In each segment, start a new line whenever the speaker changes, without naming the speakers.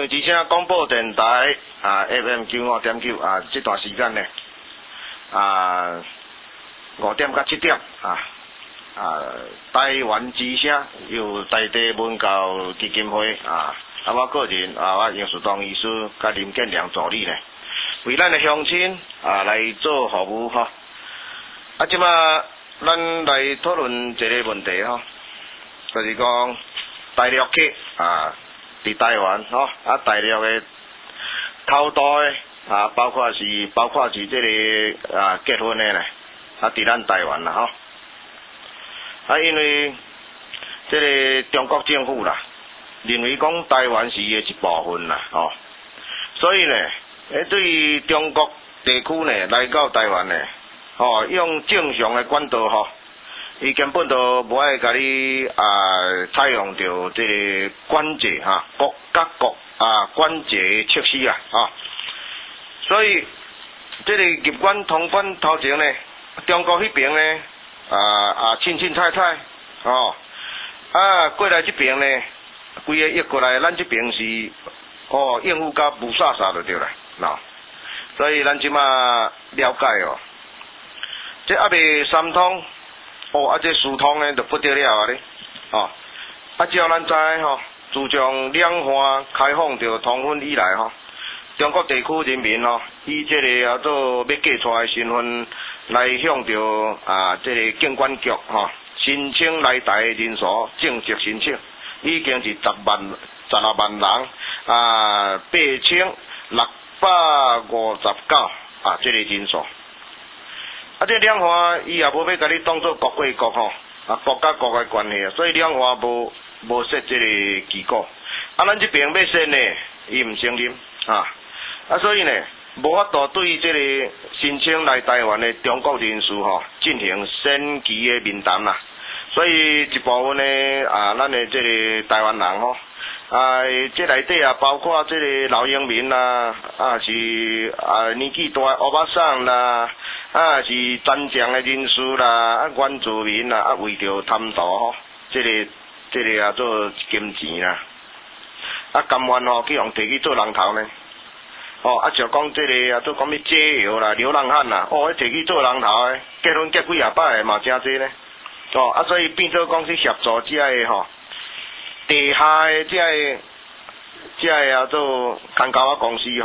为之声广播电台FM95.9这段时间呢5点到7点台湾之声由在地文教基金会我个人我杨树东医师甲林建良助理呢，为咱的乡亲来做服务吼。即马咱来讨论一个问题吼，就是讲大陆客伫台湾吼，大陆的头代包括是这个结婚的呢，伫咱台湾啦吼。因为这个中国政府啦，认为讲台湾是伊的一部分啦吼，所以呢，对于中国地区呢来到台湾呢，用正常的管道吼，伊根本都无爱甲你采用着这个管制国甲国管制措施所以这个入关通关头前呢，中国迄边呢凊彩过来这边呢，规个越过来，咱这边是应付甲无煞就对啦所以咱即马了解这还未三通这四通呢就不得了咧照咱知自从两岸开放着通婚以来中国地区人民以这个做要嫁出的身份来向着这个警管局申请来台的人数正式申请已经是12万人8659这个人数这两岸伊也无要甲你当作国对国国甲国的关系所以两岸无设这个旗鼓咱这边要设呢伊毋承认所以呢无法度对这个申请来台湾的中国人士进行审期的面谈啦，所以一部分呢咱的这个台湾人这内底包括这个老英民啦是年纪大的欧巴桑啦是残障的人士啦原住民啦为着贪图这个做金钱啦甘愿去用摕去做人头呢像讲这个做讲要借油啦流浪汉啦摕去做人头的结婚结几百个嘛真济呢所以变做讲去协助这个地下的这个做空交公司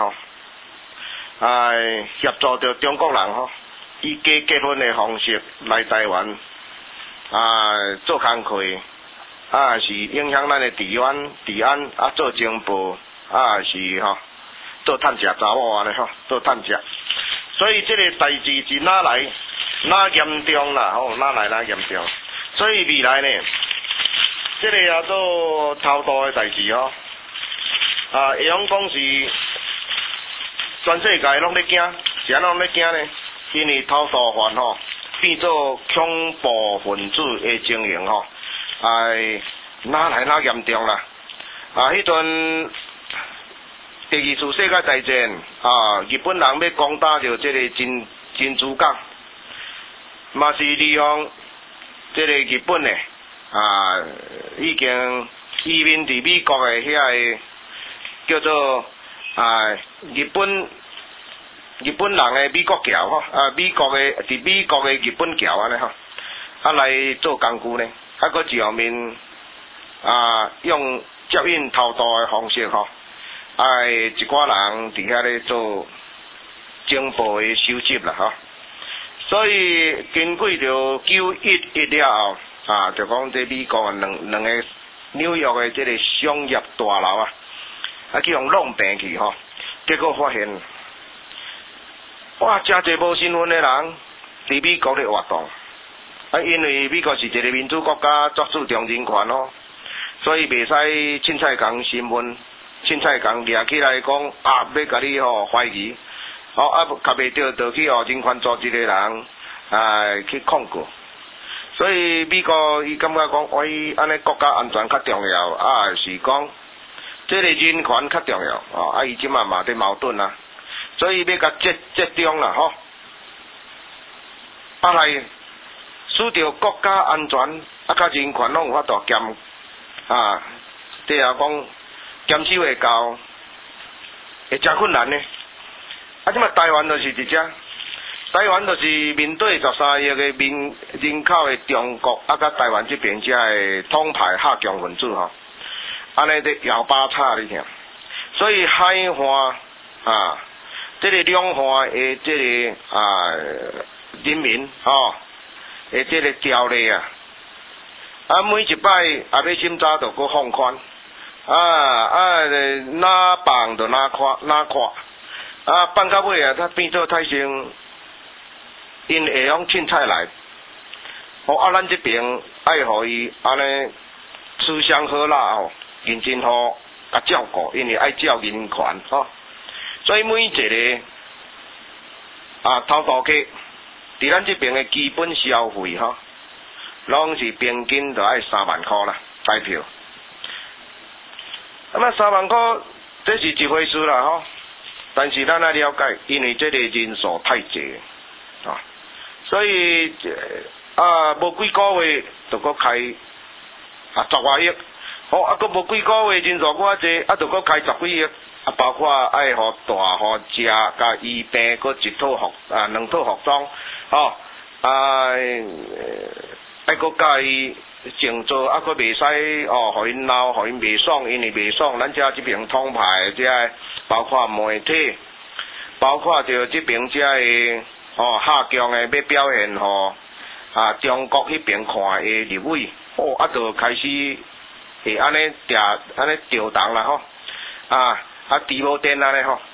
协助着中国人以假结婚的方式来台湾做工课是影响咱的治安做情报是做趁食查某安尼做趁食，所以这个代志是哪来哪严重啦哪来哪严重，所以未来呢这个做偷渡的代志会用讲是全世界拢咧惊，是安怎咧惊呢？因为偷渡犯变做恐怖分子的情形哪来哪严重啦迄阵第二次世界大战日本人要攻打着这个珍珠港，嘛是利用这个日本已经移民伫美国的遐个叫做日本人的美国侨美国的日本侨安尼来做工具呢搁一方面用接应偷渡的方式一寡人伫遐咧做情报的收集啦所以经过着911了后就讲这美国两个纽约的这个商业大楼去用弄平去结果发现真侪无身份的人伫美国咧活动因为美国是一个民主国家，足注重人权所以袂使凊彩讲身份凊彩讲掠起来讲要甲你怀疑较袂着就去人权组织的人去控告，所以美国伊感觉讲安尼国家安全较重要是讲这个人权较重要伊即嘛伫矛盾所以要甲集中啦来使着国家安全甲人权拢有法度这讲减少会到会真困难呢。啊，即马台湾就是伫遮，台湾就是面对13亿个人口的中国，啊，甲台湾这边遮的统派客强分子吼，安尼伫摇把叉你听，所以海岸啊，这个两岸的这个人民吼，的这个条例啊，每一摆啊要审查就搁放宽，哪放就哪看，放到尾啊，它变做太成，因会用凊彩来，咱这边爱互伊安尼吃香喝辣吼，认真好甲照顾，因为爱照人权吼，所以每一个偷渡客伫咱这边的基本消费吼，拢是平均就爱3万块啦，台票。3万块这是一回事啦吼，但是咱要了解，因为这个人数太济啊，所以无几个月就搁开10外亿，搁无几个月人数偌济，就搁开10几亿，包括爱互大互食甲医病，搁一套2套服装，爱搁甲伊静坐，搁袂使互因闹，互因袂爽，因为袂爽，咱遮这边统派遮，包括媒体，包括着这边遮的客强的要表现中国迄边看的立委，就开始会安尼调动啦吼，猪无电安尼吼，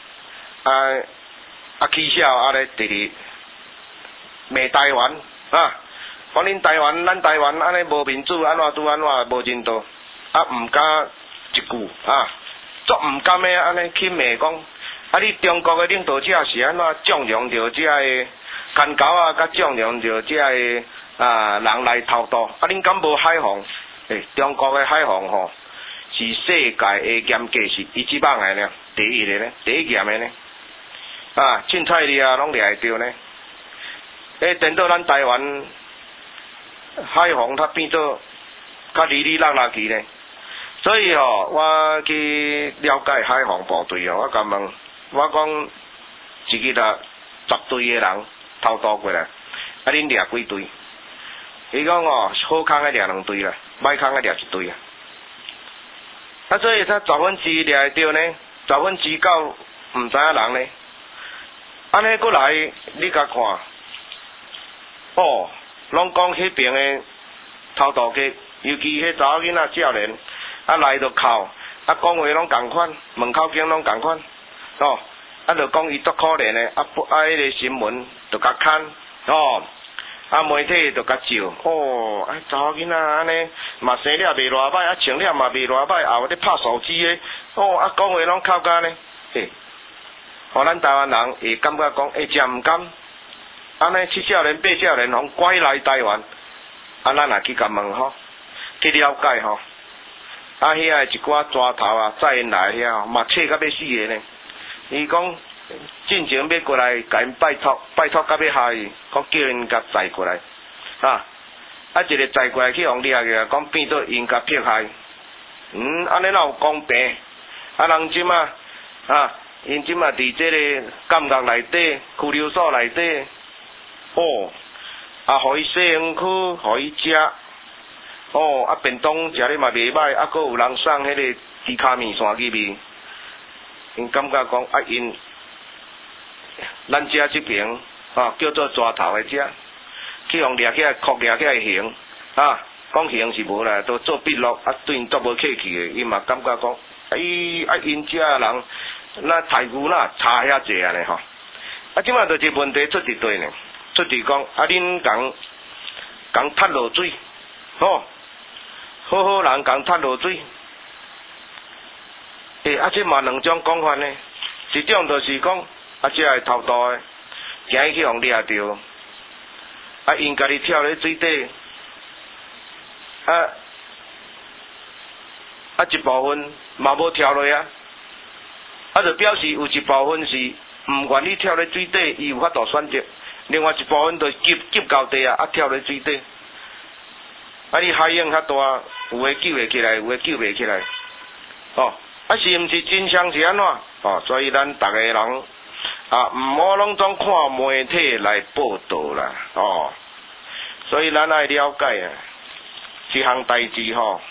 起笑安尼直直骂台湾讲咱台湾安尼无民主，安怎拄安怎无人道，毋敢一句足毋甘的安尼去骂讲，你中国的领导者是安怎纵容着遮个干狗甲纵容着遮个人来偷渡，恁敢无海防？中国的海防吼是世界的严格是一级棒的呢，第一的呢，第一严的呢，凊彩哩拢掠会着呢，等到咱台湾海防它变做较哩落去呢，所以我去了解海防部队我甲问，我讲一日10队的人偷渡过来，恁掠几队？伊讲好康的掠2队啦，歹康的掠1队所以他1/10掠会着呢，9%毋知影人呢，安尼过来你甲看，拢讲迄边的偷渡客，尤其迄查某囡仔少年，来就哭，讲话拢共款，门口经拢共款，就讲伊足可怜的，迄个新闻就甲看，媒体就甲照，查某囡仔安尼嘛生了袂偌歹，穿了嘛袂偌歹，后咧拍手机的，讲话拢哭甲呢，互咱台湾人会感觉讲，真毋甘。安尼7少年8少年拢拐来台湾，咱也去甲问去了解遐一寡抓头载因来遐嘛切甲要死的呢。伊讲进前要过来甲因拜托甲要下去，讲叫因甲载过来，一个载过来去互掠去，讲变做因甲撇害，安尼哪有公平？人即马因即马伫这个监狱内底、拘留所内底。互伊洗身躯，互伊食，便当食咧嘛袂歹，搁有人送迄个猪脚面线入去，因感觉讲因咱遮这边叫做抓头的遮，去互掠起来，酷掠起来刑，讲刑是无啦，都做笔录，对因足无客气的，伊嘛感觉讲，因遮人那待遇那差遐济安尼吼，即马就是问题出伫对呢。出伫讲恁共踢落水，好好人共踢落水，即嘛2种讲法呢，一种就是讲即个偷渡的，惊伊去互掠着，因家己跳咧水底，一部分嘛无跳落就表示有一部分是毋愿意跳咧水底，伊有法度选择。另外一部分就急到地跳咧水底，你海涌较大，有诶救会起来，有诶救袂起来，是毋是真相是安怎？ 哦，所以咱逐个人啊，毋好拢总看媒体来报道啦，哦，所以咱爱了解啊，这项代志吼，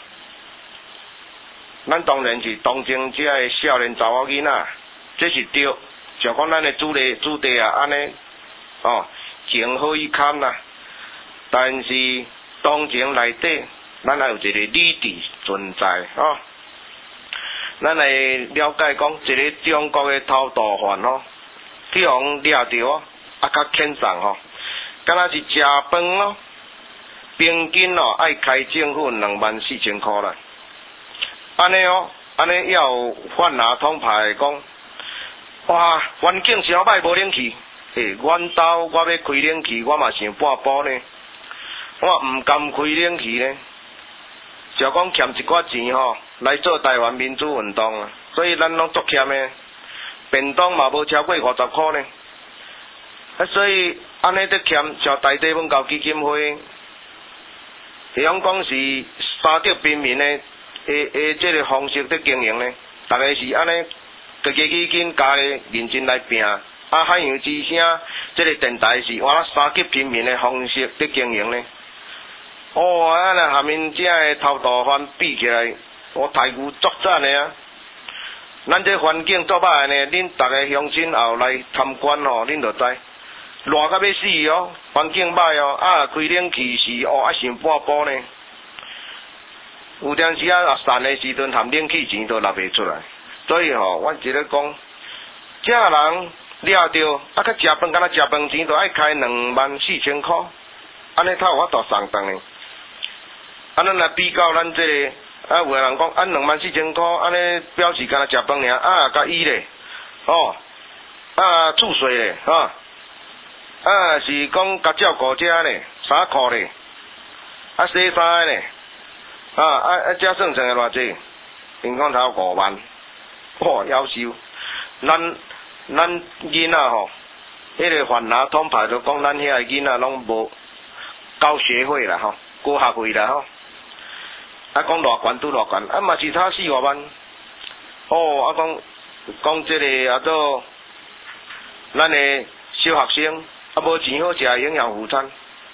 咱当然是同情这个少年查某囡仔，这是对，像讲咱的主题啊，安尼哦，情何以堪啦？但是同情内底，咱还有一个理智存在哦。咱来了解讲，一个中国的偷渡犯吼，去互掠着哦，啊，甲遣送吼，敢若是食饭哦，平均哦爱开政府24000块啦。安尼哦，安尼也有犯拿通牌讲，哇，环境伤歹无冷气，阮兜我要开冷气，我嘛想半补呢，我毋甘开冷气呢，就讲欠一寡钱吼。来做台湾民主运动啊，所以咱拢足欠的，便当嘛无超过50块呢。啊，所以安尼得欠，像大地文教基金会，会用讲是三德平民的这个方式在经营呢。大概是安尼，家基金家咧认真来拼，啊海洋之声这个电台是换三级平民的方式在经营呢。哦，啊那下面这个偷渡犯比起来。我台牛作战的啊，咱这环境作歹呢，恁逐个乡亲后来参观吼，恁就知热到要死哦，环境歹哦，啊开冷气是哦，啊想半补呢，有阵时啊散的时阵含冷气钱都拿袂出来，所以吼，我一个讲，这人掠着啊，甲食饭，敢若食饭钱都爱开24000块，安尼才有法度送顿呢，啊咱来比较咱这个。啊，有个人讲按24000块，安尼表示敢若食饭尔，啊，甲伊咧，哦，啊，厝税咧，哈，啊，是讲甲照顾者咧，衫裤咧，啊，洗衫咧，这算成偌济？平均头5万，哦，夭寿。咱囡仔吼，迄个犯拿通牌就讲咱遐个囡仔拢无交学费啦，吼，高学费啦，吼。啊，讲偌悬拄偌悬，啊嘛是差4-5万。哦，啊讲这个啊做咱的小学生啊无钱好食营养午餐。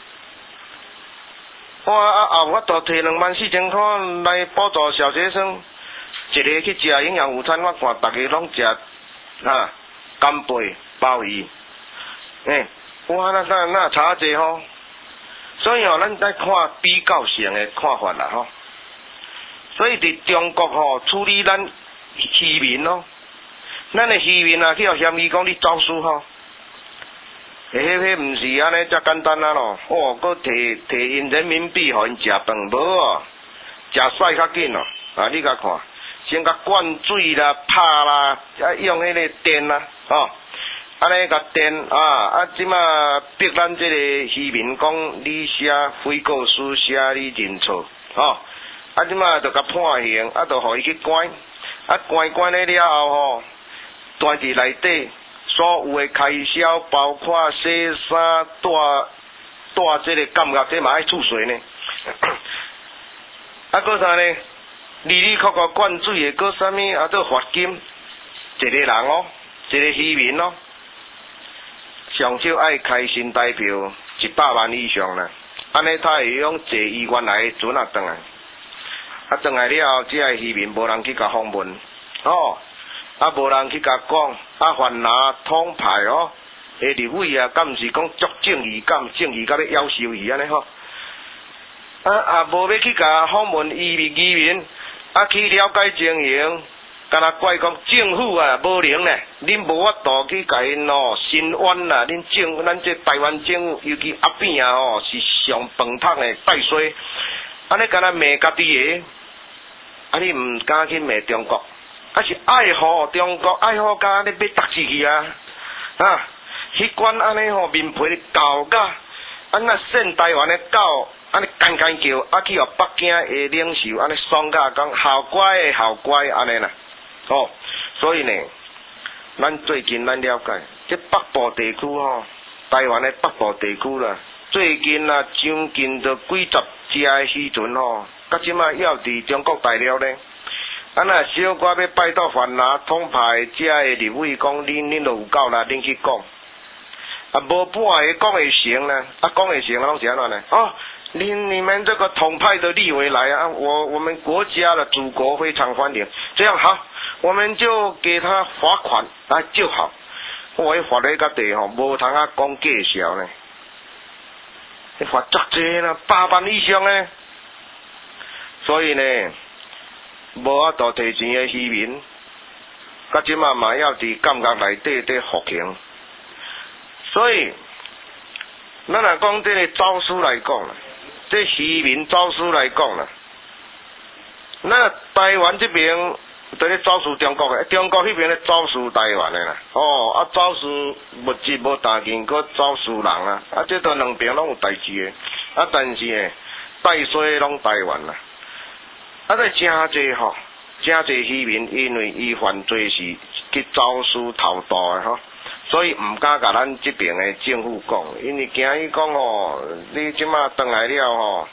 哇啊法度摕24000块来补助小学生，一个去食营养午餐，我看大家拢食干贝、鲍鱼，哇那差济吼。所以吼，咱在看比较性的看法啦吼。所以伫中国吼处理咱渔民咯，咱的渔民啊去互嫌疑讲你走私吼，迄毋是安尼遮简单啊咯，哦，佮摕因人民币互因食饭，无哦，食屎较紧哦，啊你甲看，先甲灌水啦、拍啦，啊用迄个电啦，吼，安尼甲电啊即马逼咱这个渔民讲你写悔过书，写你认错，吼。啊！即马就甲判刑，啊，就互伊去关，啊，关了了后吼，关伫内底所有的开销，包括洗衫、带这个监狱，这嘛爱厝税呢。啊，搁啥呢？里扣灌水的，搁啥物啊？做罚金，一个人哦，一个渔民哦，上少爱开新台票100万以上啦。安尼他会用坐伊原来的船啊转来。啊，转来了后，这个渔民无人去甲访问，哦，啊，无人去甲讲，啊，犯拿通牌哦，下立委啊，敢毋是讲足正义感，正义甲要收伊安尼吼，啊，无要去甲访问渔民，啊，去了解情形，敢若怪讲政府啊无能咧，恁无法度去甲因哦申冤啦，咱这台湾政府，尤其阿扁啊吼，是上饭桶的带衰。安尼敢若骂家己个，啊你毋敢去骂中国，啊是爱护中国，爱护甲你要达志去啊，迄款安尼吼面皮厚甲，安那县台湾的狗，安尼干叫，啊去互北京的领袖安尼爽甲讲好乖好乖安尼啦，哦，所以呢，咱最近咱了解，这北部地区吼，台湾的北部地区啦，最近啊将近着几十只的时阵吼，到即马要伫中国大陆呢， 若小可要拜托县拿统派遮个立委讲，恁就有够啦，恁去讲。啊，无半个讲会成呢，啊，讲会成拢是安怎呢？哦，你们这个统派的立委来啊，我们国家的祖国非常欢迎，这样好，我们就给他罚款啊就好。我罚咧个地吼，无通啊讲介绍呢，你罚足济啦，8万以上呢。所以呢，无法度提钱的渔民，甲即嘛嘛要伫监狱内底服刑。所以，咱若讲这个诏书来讲啦，这渔民诏书来讲啦，那台湾这边在咧诏书中国的，中国迄边咧诏书台湾的啦。哦，啊诏书物质无搭建，搁诏书人啊，啊这都两边拢有代志的。啊，但是呢，带衰拢台湾啦。啊，在真侪吼，真侪渔民因为伊犯罪是去诏书偷渡的吼。所以毋敢甲咱这边的政府讲，因为惊伊讲吼，你即马转来了吼，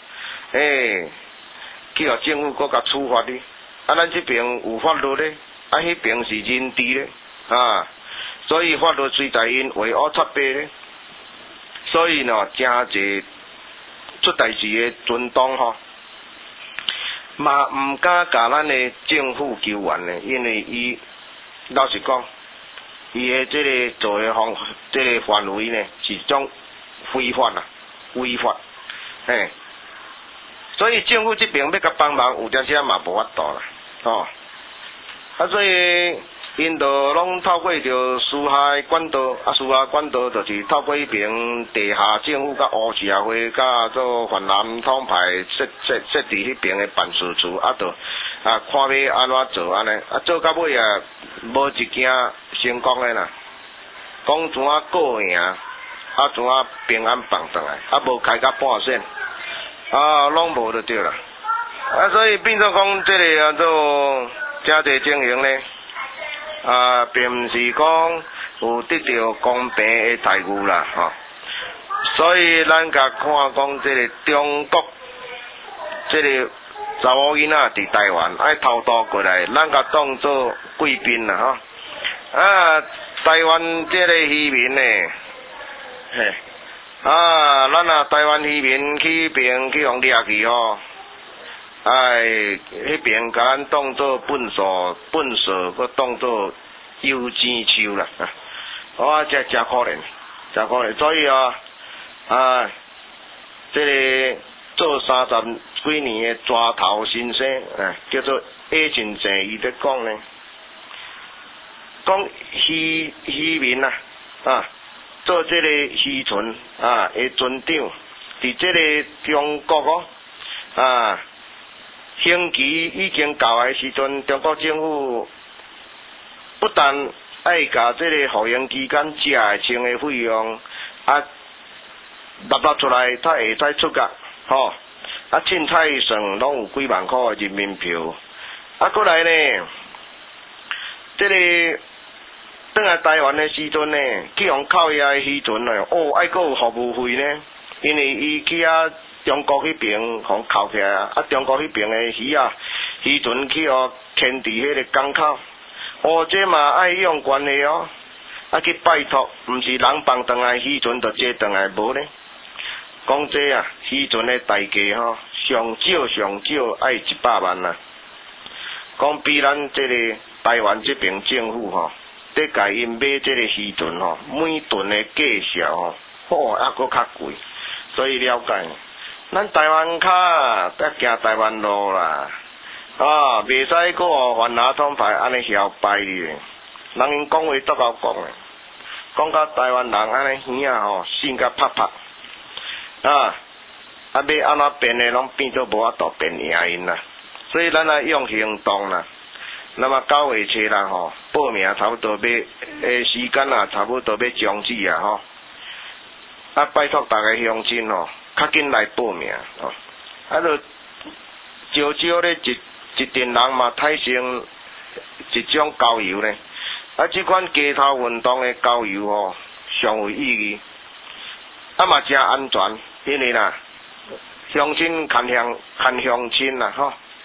去互政府搁甲处罚你，啊，咱这边有法律咧，啊，迄边是人治咧，啊，所以法律随在因为恶插白咧，所以呢，真侪出代志的尊党吼，嘛毋敢甲咱的政府求援咧，因为伊老实讲。伊的这个做的这个范围呢，是种非法啦，违法，嘿，所以政府这边要甲帮忙，有阵时嘛无法度啦，哦，啊，所以因都拢透过着私下的管道，啊，私下管道就是透过迄边地下政府甲乌社会甲做泛蓝统派设伫迄边的办事处，啊，就啊看要安怎做安尼，啊做到尾啊无一件成功的啦，讲怎啊过赢，啊怎啊平安放倒来，啊无开到半线，啊拢无就对啦，啊所以变做讲这个啊做真侪情形呢，啊并毋是讲有得到公平的待遇啦，吼，所以咱甲看讲这个中国这个查某囡仔伫台湾爱偷渡过来，咱甲当做贵宾啦，吼。啊，台湾这个渔民呢，嘿，啊，咱啊台湾渔民去边去互掠去吼，哎，迄边甲咱当做粪扫，佮当做油钱树啦，哇，真可怜，真可怜，所以啊，啊，这个做30几年的抓头先生，叫做叶真正，伊在讲呢。讲渔民啊，做这个渔船啊的船长，伫这个中国哦，刑期已经到的时阵，中国政府不但爱甲这个服刑期间食的穿的费用啊纳出来，他会使出价，吼，啊凊彩算拢有几万块的人民票，啊过来呢，这个。转来台湾的时阵呢，去用靠遐的渔船呢，哦，还佫有服务费呢，因为伊去中国迄边互扣起来啊，中国迄边的渔船去牵伫迄个港口，哦，这嘛爱用关系哦，啊去拜托，毋是人放转来渔船就坐转来无呢，讲这啊，渔船的代价吼，上少爱100万啦，讲比咱这个台湾这边政府吼。得甲因买这个渔船吼，每吨的价销吼，哦，还佫较贵，所以了解，咱台湾卡得行台湾路啦，啊，袂使佫互泛拿统派安尼嚣摆你，人因讲话足够讲诶，讲到台湾人安尼耳啊吼，心甲拍拍，啊要安怎变诶，拢变做无法度变赢因啦，所以咱来用行动啦。那么9月初啦吼，报名差不多要时间啊，差不多要终止啊吼。啊，拜托大家乡亲吼，较紧来报名吼。啊，就少咧一群人嘛，产生一种郊游咧。啊，即款街头运动的郊游吼，上有意义，啊嘛真安全，因为啦，乡亲看乡亲啦吼。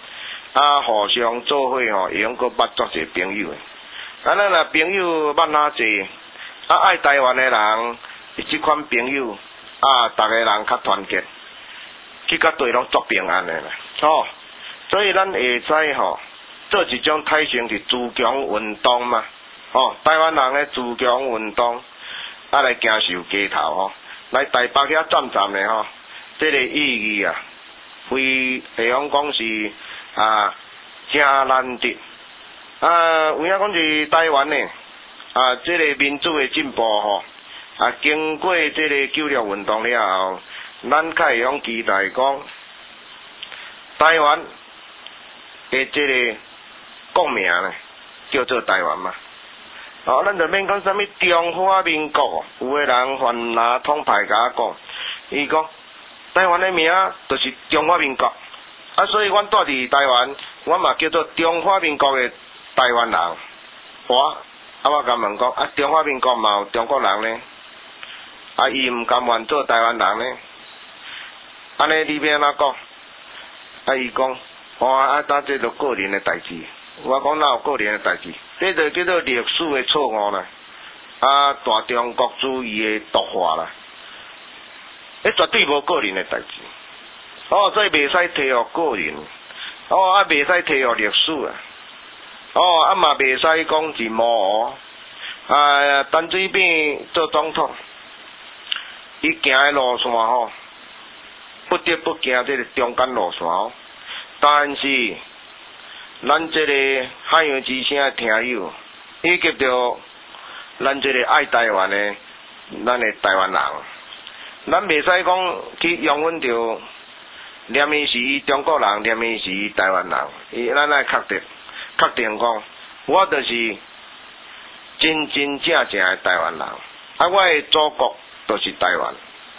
互相做伙吼，会用搁捌足侪朋友诶。咱若朋友捌哪济，爱台湾诶人，即款朋友逐个人较团结，去甲对拢足平安诶啦。所以咱会使做一种体型是自强运动嘛。台湾人诶自强运动，来行受街头来台北遐站站诶即个意义非会用讲是真难得。有影讲是台湾呢，即个民主的进步经过即个96运动了后，咱较会用期待讲，台湾的即个国名呢叫做台湾嘛。咱就免讲啥物中华民国有个人犯拿统派甲讲，伊讲台湾的名就是中华民国，所以阮住伫台湾，阮嘛叫做中华民国的台湾人。我甲问讲，中华民国嘛有中国人呢，伊毋甘愿做台湾人呢？安尼你要安怎讲？伊讲，当这就个人的代志。我讲哪有个人的代志？这就叫做历史的错误啦。大中国主义的毒化啦。绝对无个人的代志。所以袂使提互个人。袂使提互历史嘛袂使讲是模糊。陈水扁做总统，伊行的路线不得不行这个中间路线但是咱这个海洋之声的听友，以及着咱这个爱台湾的咱的台湾人，咱袂使讲去用阮着念伊是中国人，念伊是台湾人，咱来确定讲，我就是真正的台湾人，我的祖国就是台湾。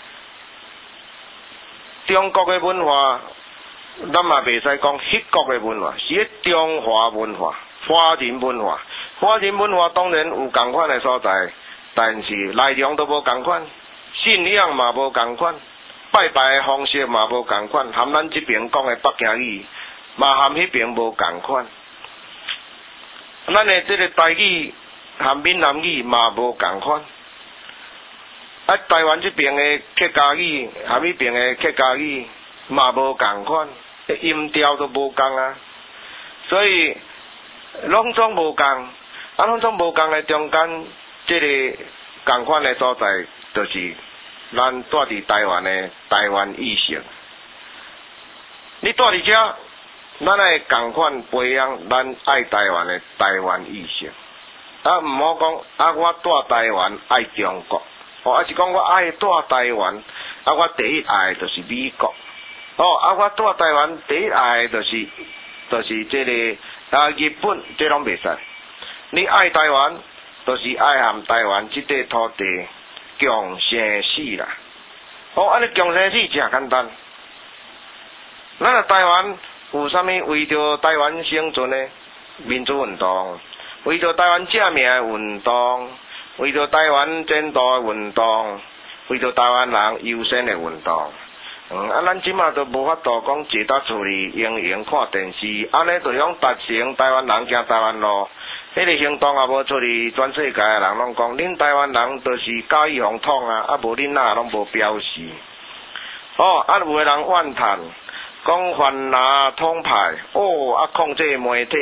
中国的文化，咱嘛袂使讲迄国的文化，是迄中华文化、华人文化。华人文化当然有共款的所在，但是内容都无共款，信仰嘛无共款，拜拜的方式嘛无共款，含咱这边讲的北京语，嘛含迄边无共款。咱的这个台语含闽南语嘛无共款。台湾这边的客家语含迄边的客家语嘛无共款，音调都无共所以拢总无共。拢总无共的中间，这个共款的所在，就是咱住伫台湾的台湾意识。你住伫遮，咱会共款培养咱爱台湾的台湾意识。毋好讲我住台湾爱中国，是讲我爱住台湾，我第一爱就是美国。我住台湾第一爱就是这个日本，这拢袂使。你爱台湾，就是爱含台湾这块土地共生死啦。安尼共生死真简单。咱台湾有啥物为着台湾生存的民主运动，为着台湾正名的运动，为着台湾前途的运动，为着台湾人优先的运动。咱即马都无法度讲坐伫厝里用看电视，安尼就用达成台湾人行台湾路。迄个行动也无出去，全世界的人拢讲，恁台湾人就是假意红统无恁哪拢无表示。有个人怨叹，讲泛蓝统派，控制媒体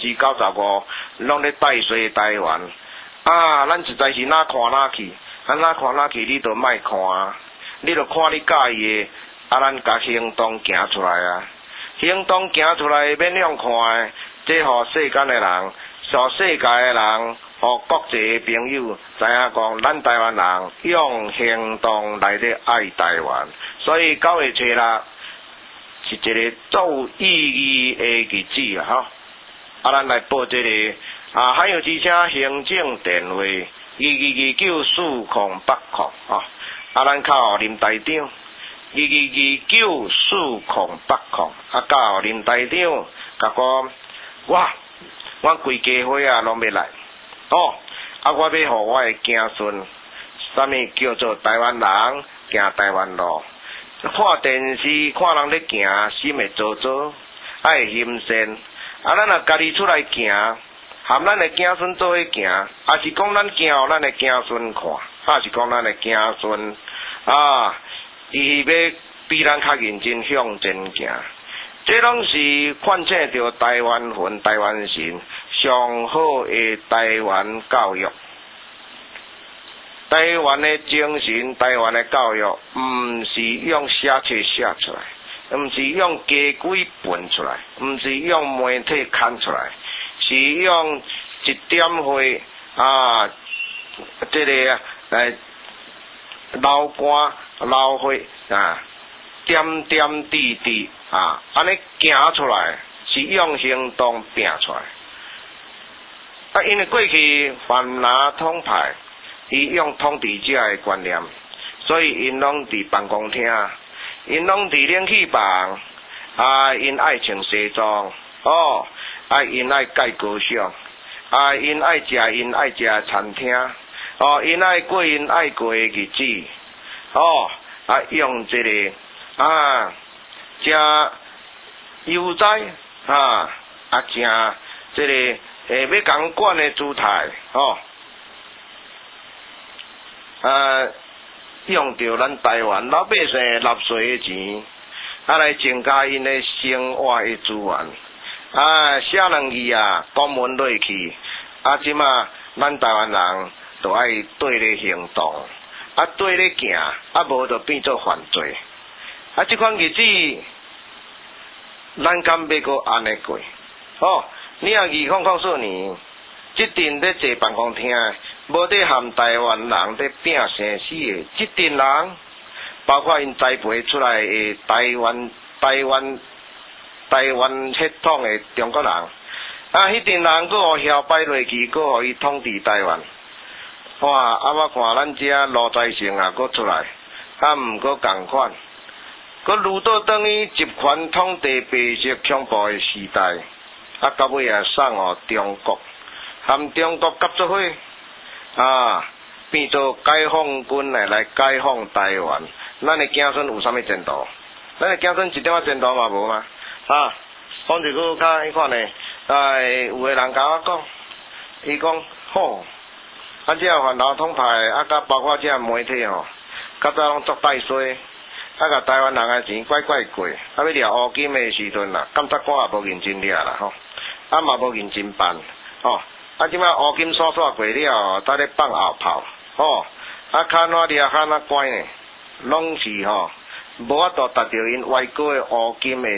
95%拢咧带衰台湾。咱实在是哪看哪去，哪看哪去，你都莫看，你就看你介意的，咱甲行动行出来行动行出来免用看的，这互世间的人。世界的人，国际的朋友知影讲，咱台湾人用行动来咧爱台湾，所以9月7日是一个足有意义的日子咱来报这个海洋之声行政电话22294080咱靠林台长22294080到林台长甲我。阮规家伙拢要来，我要互我的子孙，啥物叫做台湾人行台湾路，看电视看人咧行，心会做做， 爱行善，咱若家己出来行，含咱的子孙做伙行，也是讲咱行互咱的子孙看，也是讲咱的子孙伊要比咱较认真向前行。这拢是唤醒着台湾魂、台湾神上好的台湾教育。台湾的精神、台湾的教育，毋是用写册写出来，毋是用家规分出来，毋是用媒体刊出来，是用一点会这个老官老岁点点滴滴安尼行出来，是用行动拼出来。因为过去泛蓝统派，伊用统治者的观念，所以因拢伫办公厅，因拢伫冷气房，因爱穿西装，因爱盖高尚，因爱食餐厅，因爱过因爱过的日子，用这个真悠哉真这个要共管的姿态用着咱台湾老百姓纳税的钱，来增加因的生活的资源，写两字公文落去，即马咱台湾人就爱对咧行动，对咧行，无就变做犯罪。即款日子，咱敢要搁安尼过？你2004年，即阵咧坐办公厅，无得含台湾人咧拼生死的，即阵人，包括因栽培出来的台湾血统的中国人，迄阵人搁互嚣摆落去，搁互伊统治台湾。哇！我看咱遮罗财成搁出来，毋过共款。佮愈倒转去集权统治白色恐怖的时代，到尾送互中国，含中国合作伙，变做解放军来解放台湾。咱的子孙有啥物前途？咱的子孙一点仔前途嘛无嘛？讲一句较迄款呢？有个人甲我讲，伊讲这泛蓝统派甲包括这媒体较早拢作带衰。甲台湾人的钱乖乖过，要掠乌金的时阵检察官也无认真掠啦嘛无认真办即摆乌金刷过了，在咧放后炮较哪掠较哪乖呢，拢是无法度达到因歪过的乌金的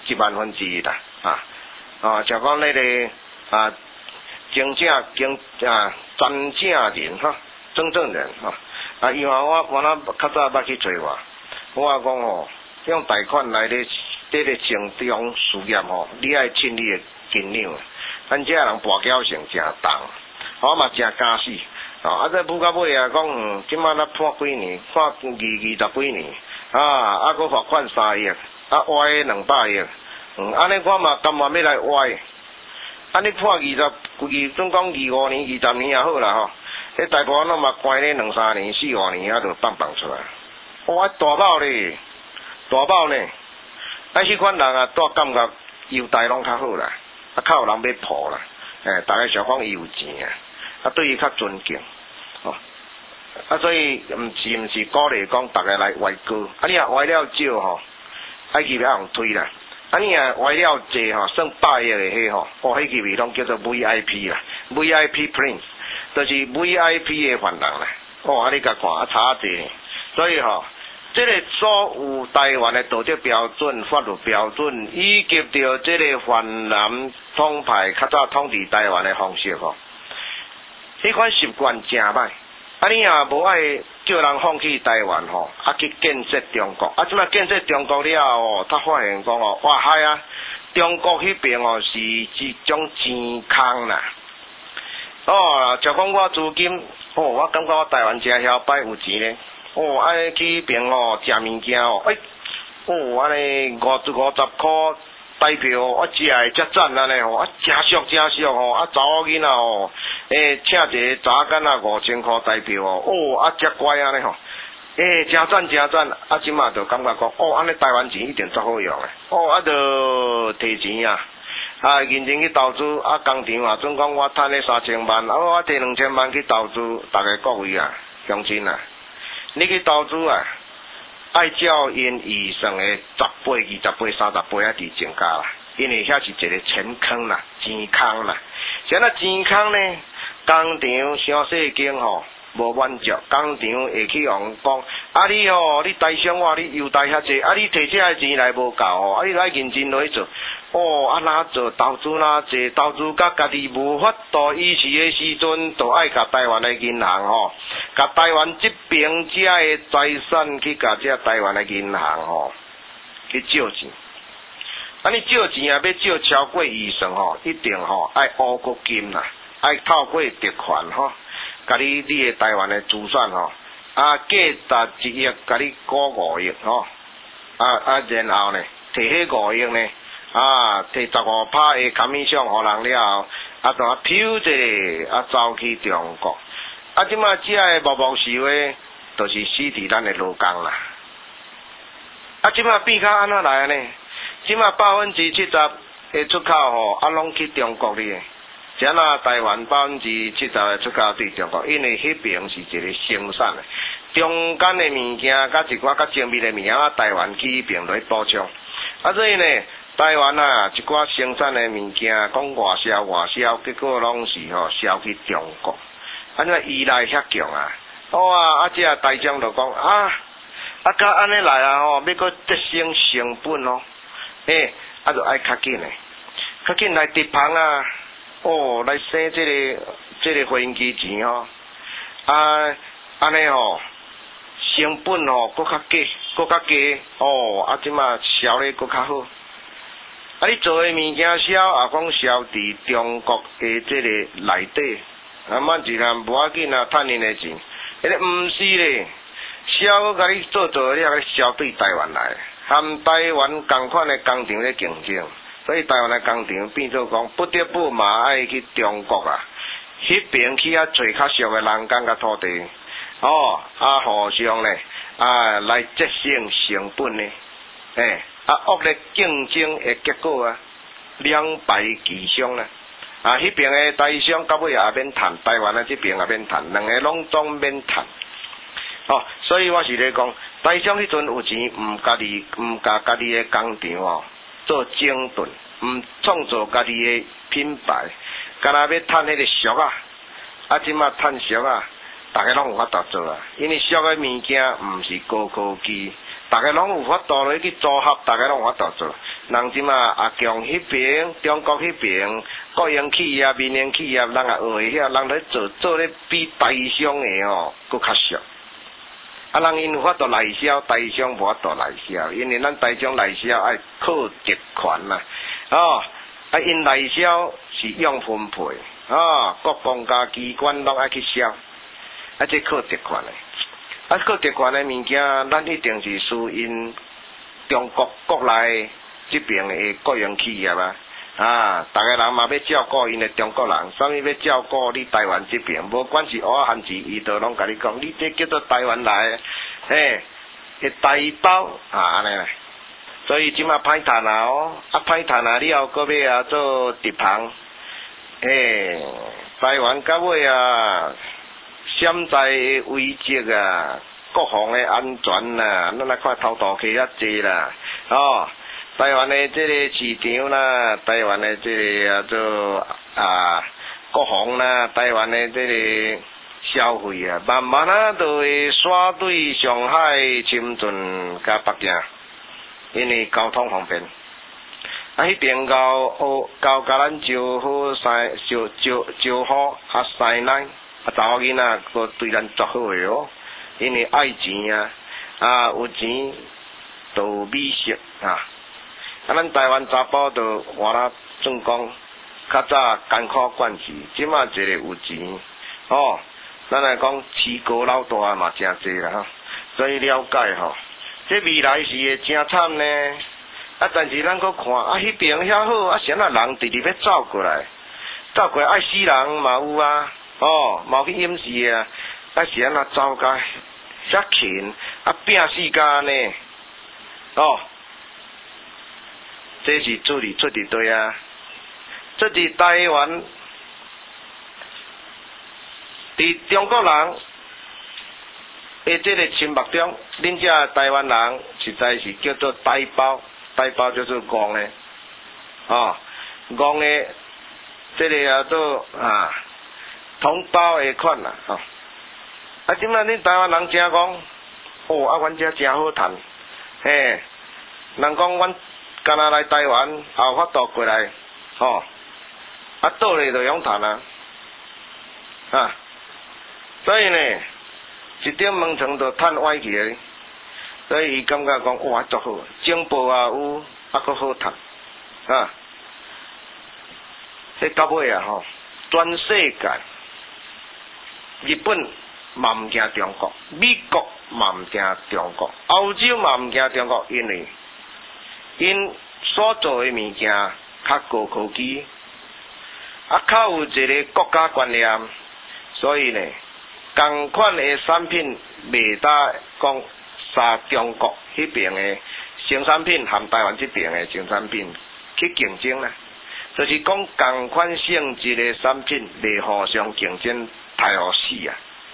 1/1000啦像讲那个真正真正人真正人因为我较早捌去找我讲用贷款来咧成中事业你爱亲你的斤两，咱遮人跋筊性真重，我嘛真敢死这舞到尾讲即摆咱判几年，判20几年搁罚款3亿，歪200亿，安尼我嘛甘愿要来歪，安尼判总讲25年、20年也好啦迄大部分拢嘛关咧2-3年、4-5年就放出来。大宝咧，大宝呢？迄款人带感觉优待拢较好啦，较有人要抱啦，大家想讲伊有钱对伊较尊敬所以毋是鼓励讲大家来歪高，你若歪了少爱去要用推啦，你若歪了济算100亿的迄去拢叫做 VIP 啦 ，VIP Prince， 就是 VIP 的犯人啦，你甲看差济呢，所以这个所有台湾的道德标准、法律标准，以及着这个泛蓝统派较早统治台湾的方式迄款习惯真歹。你也无爱叫人放弃台湾去建设中国。即摆建设中国了他发现讲哇嗨中国迄边是一种钱坑啦。就讲我资金我感觉我台湾遮晓摆有钱咧。安去边食物件安尼50块台票，我食的遮赞安尼真俗真俗查某囡仔请一个查干5000块台票遮乖安尼真赚，啊，即马就感觉讲，哦，安尼台湾钱一定足好用诶，哦，啊，就摕钱啊，啊，认真去投资，啊，工厂啊，准讲我趁咧3000万，啊，我摕2000万去投资，逐个各位啊，乡亲啊，你去投资啊，爱照因预算诶10倍、20倍、30倍啊，伫增加啦，因为遐是一个钱坑啦，钱坑啦，啥那钱坑呢？工厂伤细间吼。无满足，工厂会去用讲，啊你吼，你台商话你优待遐济，啊你摕这个钱来无够吼，啊你来认真落去做，哦啊哪做投资哪济，投资甲家己无法度依时的时阵，就爱甲台湾的银行吼，甲台湾这边遮的财产去甲这台湾的银行吼去借钱，啊你借钱啊要借超过预算吼，一定吼爱乌国金啦，爱透过贷款吼。甲你的台湾的资产吼，啊，价值1亿，甲你估5亿吼，然后呢，摕迄5亿呢，摕15%的卡米上互人了后，就飘者走去中国，即马只个默默受的，就是死伫咱的劳工啦。即马变较安怎来呢？即马70%的出口吼，拢去中国哩。像那台湾70%的出口对中国，因为迄边是一个生产的，中间的物件甲一寡较精密的物件，台湾去迄边来补充。所以呢，台湾一寡生产的物件讲外销，结果拢是销去中国，这依赖遐强啊！这台商就讲甲安尼来要搁节省成本就爱较紧来直棚啊！来省这个飞机钱安尼成本搁较低，即马销咧搁较好。你做的物件销讲销伫中国的这个内底，满一项无要紧趁因的钱，毋是咧，销甲你做你甲你销对台湾来，含台湾同款的工厂咧竞争。所以台湾的工厂变做讲不得不嘛爱去中国迄边去找较俗的人工甲土地，互相咧来节省成本呢，恶劣竞争的结果两败俱伤啦。迄边的台商到尾也免趁，台湾的这边也免趁，两个拢总免趁。所以我是咧讲，台商迄阵有钱，毋甲家己的工厂做整顿，毋创造家己的品牌，干那要趁迄个俗即马趁俗大家拢有法度做因为俗的物件毋是高科技，大家拢有法度落去组合，大家拢有法度做。人即马强迄边，中国迄边，国营企业、民营企业，人学遐，人咧做咧比台商的搁较俗。人因有法度内销，台商无法度内销，因为咱台商内销爱靠特权啦，因内销是用分配，各公家机关拢爱去销，这靠特权的，靠特权的物件，咱一定是输因中国国内这边的国营企业大家人嘛要照顾因的中国人，啥物要照顾你台湾这边，无管是蚵仔汉字，伊都拢甲你讲，你这叫做台湾来的台胞安尼啦。所以即马歹趁歹趁你后搁要做直棚，台湾到尾潜在的危机国防的安全咱来看头大起较济啦，台湾的这个市场啦，台湾的这个做国防啦，台湾的这个消费慢慢就会刷对上海、深圳甲北京，因为交通方便。迄边交甲咱招好招好西南查某囡仔佫对咱足好的因为爱钱有钱就有美色咱台湾查甫就换啦，总讲较早艰苦惯事，即马一个有钱咱来讲饲高老大嘛真济啦所以了解这未来是会真惨呢。但是咱搁看迄边遐好谁人直直要走过来爱死人嘛有嘛有去掩饰是安怎走甲遮勤拼死干呢，哦，这是出伫对啊，这伫台湾，伫中国人诶这个心目中，恁遮台湾人实在是叫做台胞，台胞就是戆诶，哦，戆诶，这个啊做同胞诶款啦，吼。啊，即摆恁台湾人诚讲，哦，啊，阮遮诚好趁，嘿，人讲阮敢若来台湾，也有法度过来，吼，啊，倒咧就用趁啊，所以呢，一点门床就趁歪去诶，所以伊感觉讲哇，足好，情报也有，啊，阁好趁，这到尾啊吼，全世界，日本。嘛毋惊中国，美国嘛毋惊中国，欧洲嘛毋惊中国，因为因所做诶物件较高科技，较有一个国家观念，所以呢，同款诶产品袂当讲杀中国迄边诶生产品含台湾这边诶生产品去竞争啦，就是讲同款性质诶产品袂互相竞争，太互死啊！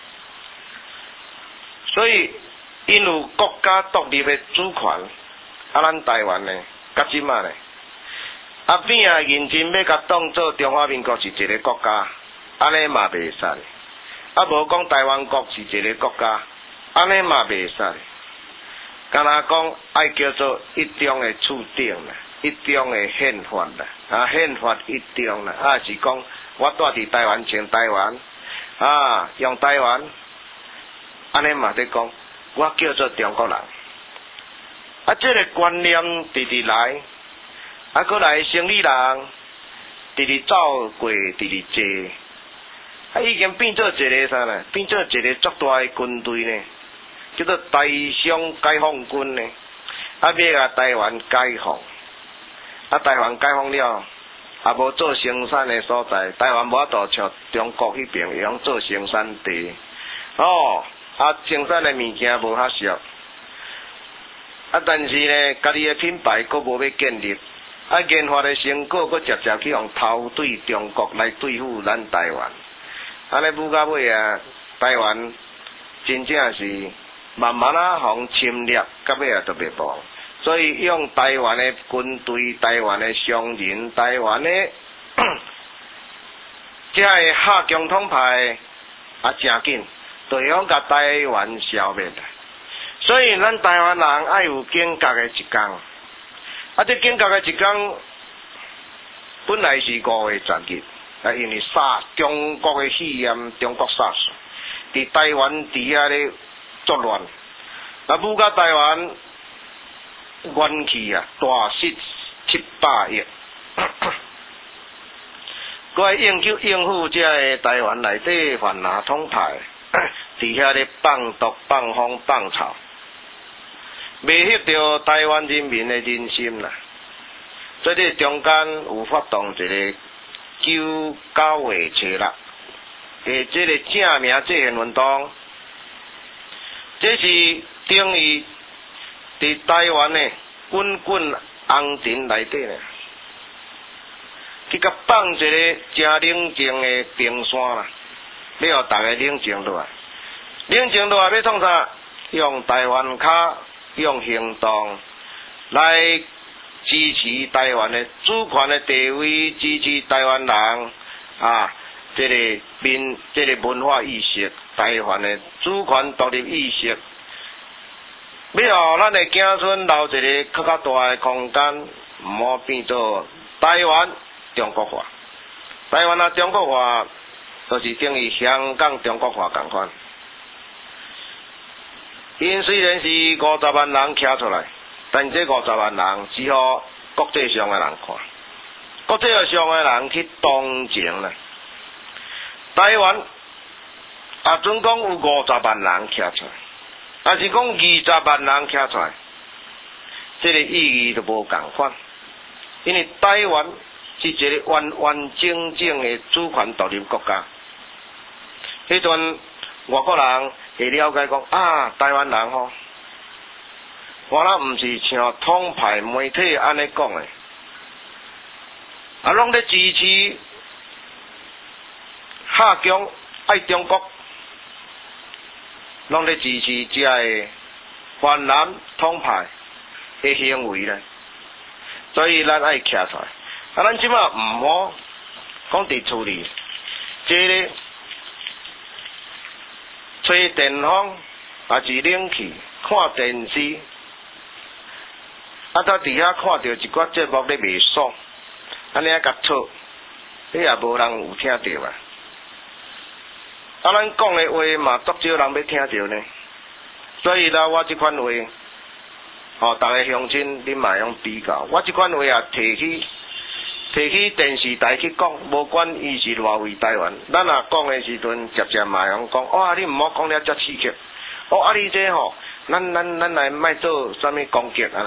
所以，因有国家独立的主权，咱台湾呢，甲即马呢，边认真要甲当做中华民国是一个国家，安尼嘛袂使。无讲台湾国是一个国家，安尼嘛袂使。敢若讲爱叫做一中的处顶啦，一中的宪法啦，宪法一中啦，是讲我住伫台湾，称台湾，用台湾。安尼嘛在讲，我叫做中国人。这个观念直直来，过来生理人，直直走过，直直坐，已经变做一个啥呢？变做一个足大的军队呢，叫做台商解放军呢。要甲台湾解放，台湾解放了，无做生产的所在，台湾无法度像中国迄边会用做生产地，生产的物件无较俗，但是呢，家己的品牌阁无要建立，研发的成果阁直接去用偷对中国来对付咱台湾，安尼舞到尾台湾真正是慢慢互侵略，到尾都袂亡。所以用台湾的军队、台湾的商人、台湾的这个下共统派真紧。就用甲台湾消灭啦，所以咱台湾人爱有警觉的一天。这警觉的一天本来是5月10日，因为中国的气焰，中国杀术，伫台湾底下咧作乱，舞到台湾元气大失700亿，过来应付这个台湾内底泛蓝统派。伫遐咧放毒、放风、放草，未迄着台湾人民的人心啦。所以中间有发动一个9月初6的这个正名这项运动，这是等于伫台湾的滚滚红尘内底呢，去甲放一个真冷静的冰山啦，要互大家冷静落来。冷静落来要创啥？用台湾卡，用行动来支持台湾的主权的地位，支持台湾人这个文化意识，台湾的主权独立意识，要互咱的子孙留一个较大的空间，毋好变做台湾中国化。台湾中国化，就是等于香港中国化同款。因虽然是50万人徛出来，但这50万人只互国际上的人看，国际上的人去同情啦。台湾准讲有50万人徛出来，但是讲20万人徛出来，这个意义就无同款。因为台湾是一个完完整整的主权独立国家，迄阵外国人会了解讲啊，台湾人吼，我啦毋是像统派媒体安尼讲诶，啊，拢咧支持下强爱中国，拢咧支持遮个泛蓝统派诶行为咧，所以咱爱徛出来。啊，咱即马毋好讲伫厝里，即个吹电风，也是冷气，看电视，啊，到伫遐看到一寡节目咧卖爽，安尼啊甲吵，你也无人有听到啊。啊，咱讲的话嘛，足少人要听到呢。所以啦，我即款话，逐个乡亲恁嘛用比较。我即款话也提起电视台去讲，无管伊是偌位台湾，咱若讲的时阵，渐渐嘛用讲，哇，你毋好讲了遮刺激。啊，你这吼，咱来莫做啥物攻击啊？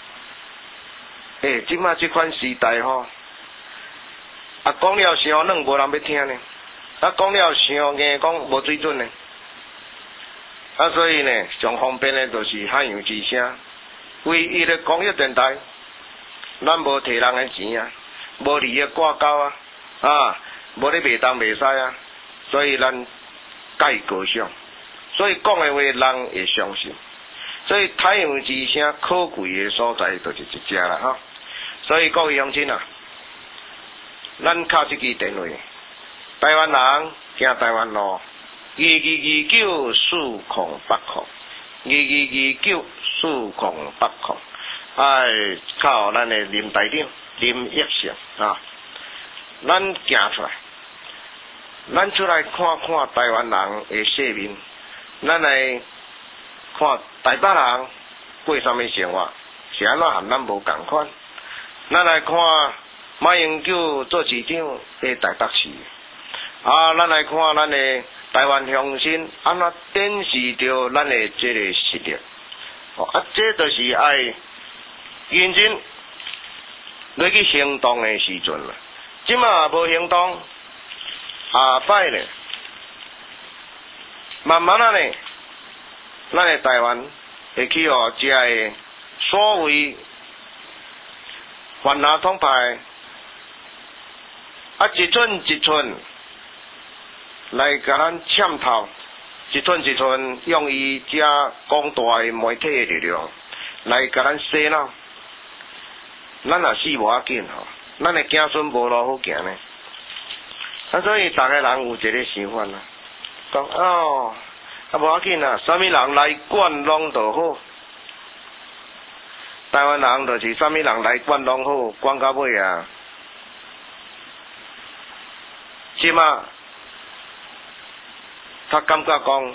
即马即款时代吼，啊讲了伤软，无人要听呢。啊讲了伤硬，讲无水准呢。啊，所以呢，上方便的就是海洋之声，唯一的公益电台，咱无摕人的钱啊，无利益挂钩啊，无咧卖东卖西啊，所以咱介高尚，所以讲的话人会相信，所以海洋之声可贵的所在就是一只啦哈。所以各位乡亲啊，咱敲这支电话，台湾人行台湾路。22294080，22294080，哎，靠咱的林台长林业成啊，咱行出来，咱出来看看台湾人的世面，咱来看台北人过啥物生活，是安怎和咱无共款，咱来看马英九做市长的台北市，啊，咱来看咱的台湾乡亲安怎展示着咱的这个实力，这就是爱认真来去行动的时阵啦。即马无行动，下摆呢，慢慢啊呢，咱的台湾会去互这个所谓泛蓝统派一寸一寸。来甲咱嵌透，一寸一寸用伊遮广大的媒体的力量来甲咱洗脑，咱也死无要紧吼，咱的子孙无路好行呢。啊，所以逐个人有一个想法啦，讲哦，啊无要紧啦，啥物人来管拢就好。台湾人就是啥物人来管拢好，管到尾啊，即马。他感觉讲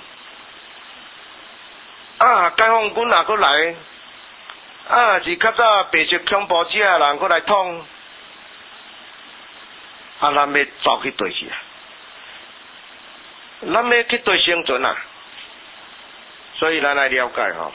啊，解放军若搁来，啊是较早白色恐怖者的人搁来捅，啊咱要走去对是啊，咱要去对生存啊，所以咱来了解吼，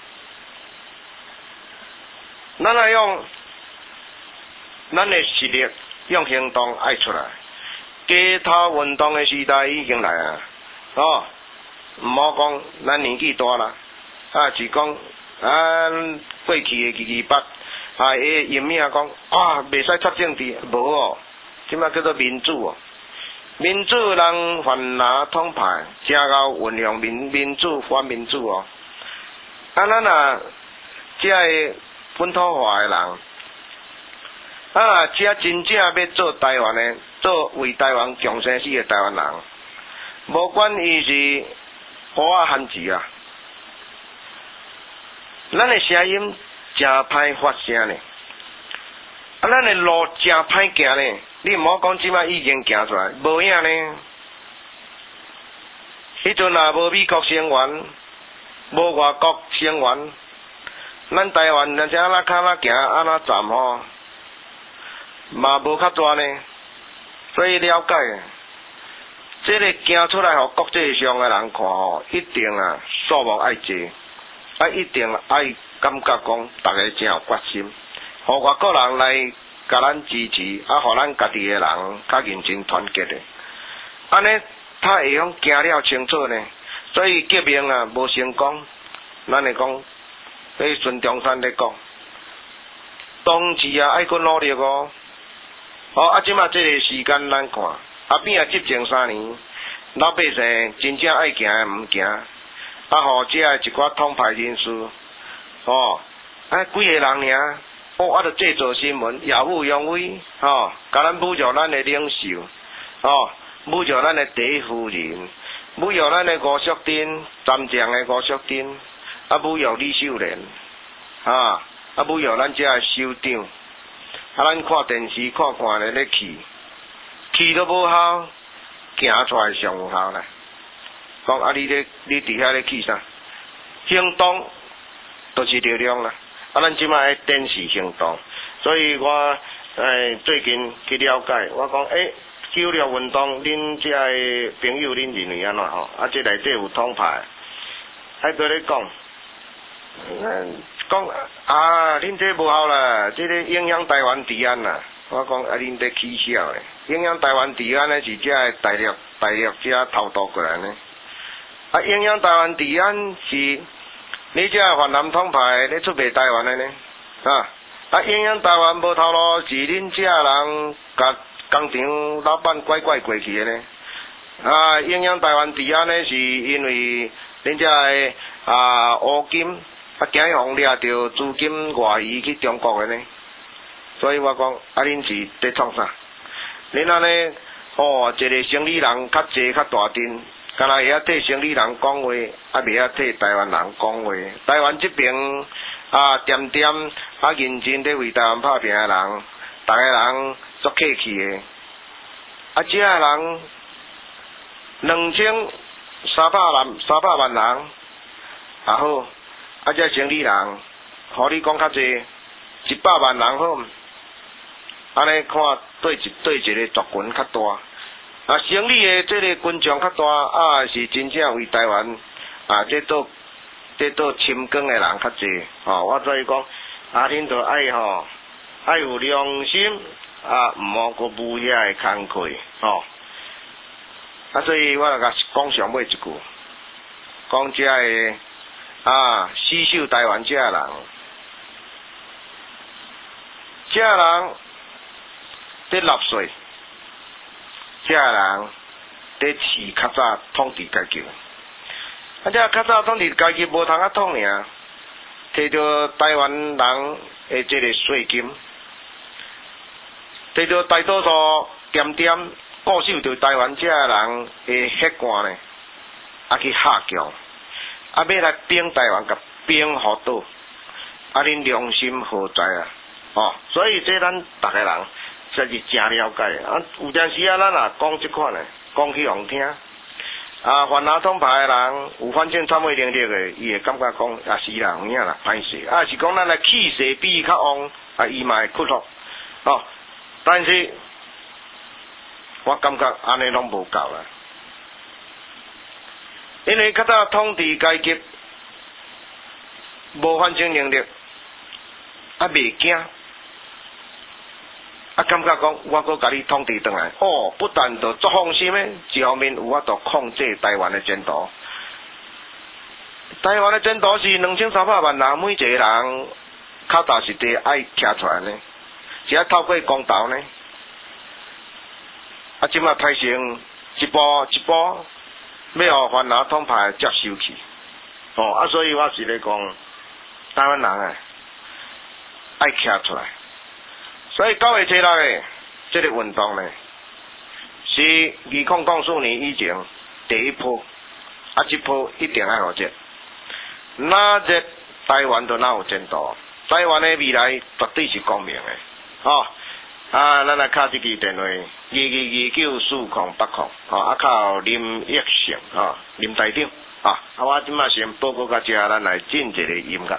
咱来用咱的实力，用行动爱出来，街头运动的时代已经来啊。毋好讲咱年纪大啦，是讲过去的28，会阴影讲袂使插政治，无哦，即摆叫做民主哦，民主人泛蓝统派，正够运用民主反民主哦，咱这个本土化的人，这真正要做台湾的，做为台湾强生死的台湾人。无管伊是何啊汉字啊，咱的声音真歹发声呢，咱的路真歹行呢。你毋好讲即摆已经行出来，无影呢。迄阵也无美国声援，无外国声援，咱台湾人只安怎骹仔行安怎站吼，嘛无较大呢。所以了解。这个行出来，互国际上的人看吼，一定数目爱济，一定爱感觉讲，大家真有决心，互外国人来甲咱支持，互咱家己的人较认真团结的，安尼他会用行了清楚呢。 所以革命啊无成功，咱会讲，迄孙中山咧讲，同志啊爱搁努力哦。即马这个时间咱看，变啊执政3年，老百姓真正爱行诶毋行，这一寡统派人士，几个人尔，就制作新闻，耀武扬威，甲咱侮辱咱诶领袖，侮辱咱诶第一夫人，侮辱咱诶吴淑珍，站将诶吴淑珍，侮辱李秀莲，侮辱咱遮诶首长，咱看电视看咧气都无效，行出来上有效啦。讲你伫遐咧气啥？行动就是力量啦。咱即摆电视行动，所以我最近去了解，我讲96运动，恁遮个朋友恁认为安怎吼？这内底有统派，对咧讲，恁这无效啦，这个影响台湾治安啦。我讲恁这起笑咧，影响台湾治安咧是遮个大陆遮偷渡过来呢。影响台湾治安是你遮个泛蓝统派咧出卖台湾的呢，影响台湾无头路是恁遮人甲工厂老板拐过去的呢，影响台湾治安呢是因为恁遮个乌金惊互掠着资金外移去中国的呢，所以我讲恁是在创啥？恁安尼一个生理人较济较大阵。敢若会晓替生理人讲话，袂晓替台湾人讲话。台湾这边点认真咧为台湾拍拼的人，逐个人足客气的。这人2300万人，好，这生理人，互你讲较济100万人好，安尼看对一个族群较大。生理的这个军将较大，是真正为台湾这倒深耕的人较济，我所以讲，恁着爱有良心，毋好搁污遐的工课，所以我甲讲上尾一句，讲遮个死守台湾遮人，伫纳税。这人在饲较早统治阶级，这较早统治阶级无通统尔，摕到台湾人的这个税金，摕到大多数点固守着台湾这人的血汗呢，去下降，要来兵台湾，甲兵互倒，恁良心何在啊？所以这咱逐个人。才是真了解有阵时咱讲即款讲去互听。泛蓝统派的人有反正参与能力的，伊会感觉讲也是啦，有影啦，歹势。是讲咱的气势比伊较旺，伊嘛会屈服。但是我感觉安尼拢无够啦，因为较早统治阶级无反正能力，袂惊。感觉讲，我搁甲你统治转来，不但着足放心的，一方面有法度控制台湾的前途。台湾的前途是2300万人，每一个人脚踏实地爱徛出来呢，是要透过公道呢。即马台成一步一步，要互泛蓝统派接受去。所以我是咧讲，台湾人爱徛出来。所以9月7日的这个运动呢，是2004年以前第一波，这波一定爱互接。哪日台湾就哪有前途，台湾的未来绝对是光明的。咱来敲这支电话，22294080，靠林益成，林台长，我即马先报告到这，咱来进一个音乐。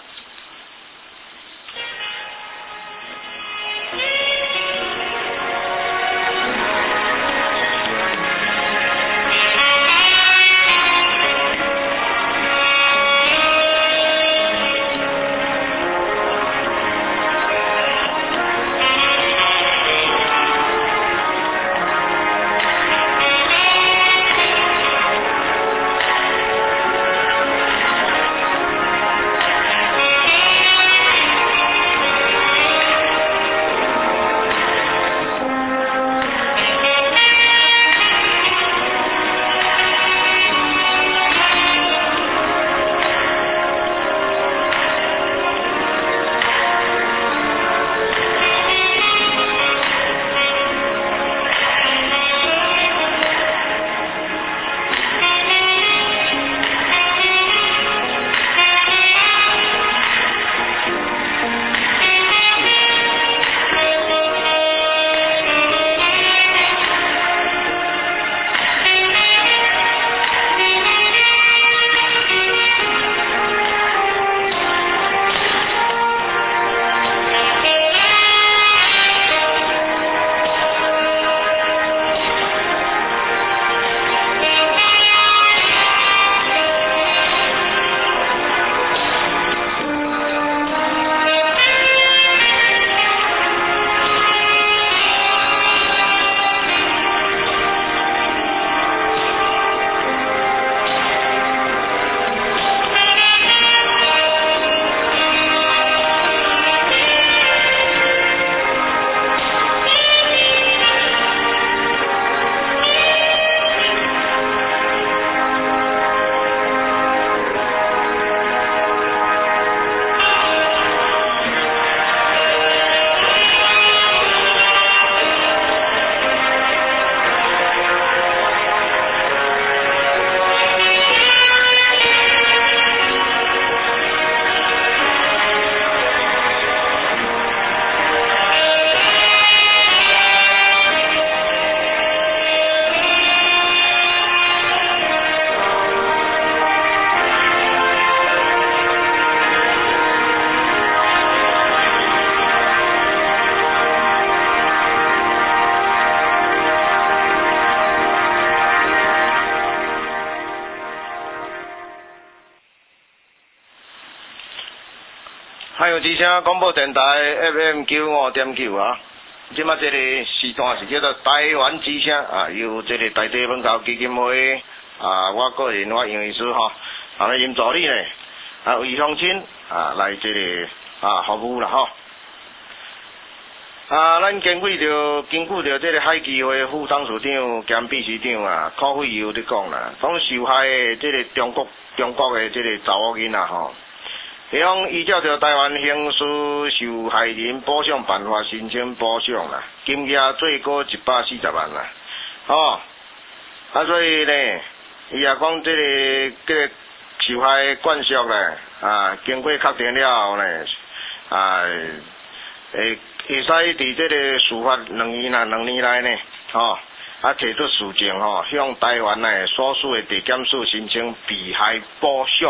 太阳之声广播电台 FM95.9啊，即马这个时段是叫做台湾之声啊，由这个台地文教基金会啊，我个人我杨医师吼，任助理呢魏乡亲来这个服务啦吼。咱经过着这个海基会副董事长兼秘书长柯惠友咧讲啦，讲受害的这个中国的这个查某囡仔吼，伊讲依照着台湾刑事受害人补偿办法申请补偿啦，金额最高140万啦，吼，所以呢，伊也讲这个受害惯属咧经过确定了后呢，会使伫这个司法2年内呢，提出诉状向台湾的所属的地检署申请被害补偿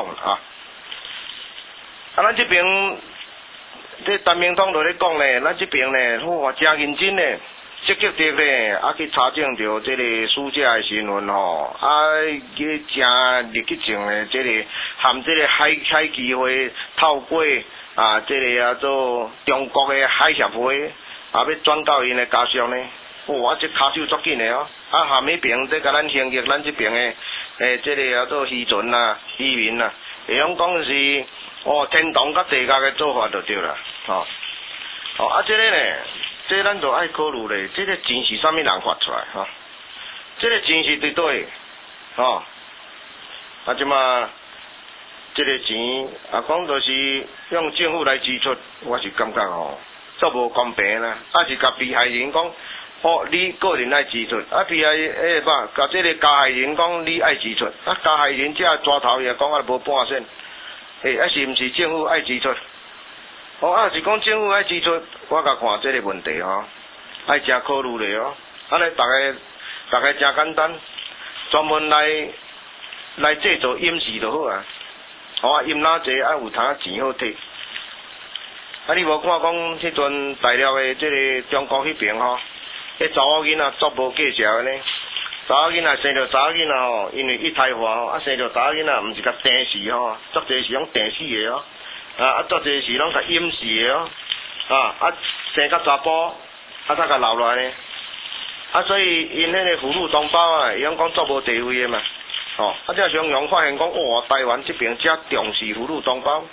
咱这边这陈明通就咧讲咧，咱这边咧，哇，真认真咧，积极的咧，去查证着这个死者的身份去真立即性的这个含这个海基会透过这个做中国的海协会要转到因的家属呢，哇，这骹手足紧的含迄边这甲咱行业咱这边的这个做渔船渔民会用讲是天堂甲地狱的做法就对啦，这个呢，这咱就爱考虑咧，这个钱是啥物人发出来这个钱是伫倒即马这个钱讲就是用政府来支出，我是感觉足无公平啦，是甲被害人讲你个人爱支出，被害甲这个加害人讲你爱支出，加害人这抓头也讲无半仙。是毋是政府爱支出？是讲政府爱支出，我甲看这个问题爱真考虑咧安尼大家真简单，专门来制作掩饰就好掩哪济有通钱好摕。你无看讲迄阵大陆的这个中国迄边迄查某囡仔足无计较的呢。查某囡仔生着查某囡仔因为一胎化生着查某囡仔，毋是甲定死足济是拢定死的足济是拢甲淹死的生甲查甫才甲留落来呢。所以因迄个妇女同胞伊讲足无地位的嘛，这常常发现讲台湾这边遮重视妇女同胞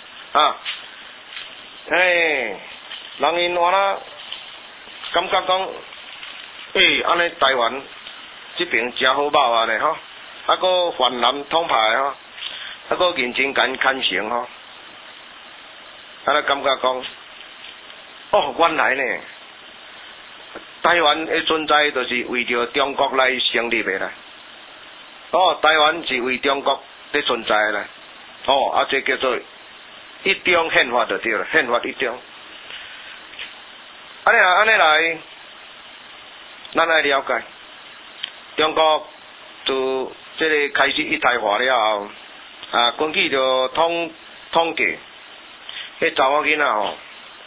人因话啦，感觉讲安尼台湾这边真好饱呢个泛蓝统派个认真敢看成感觉讲原来呢台湾的存在就是为着中国来成立的啦，台湾是为中国在存在的啦，这叫做一中宪法就对了，宪法一中。安尼来，咱来了解中国自这个开始一体化了后，根据着统计，迄查某囡仔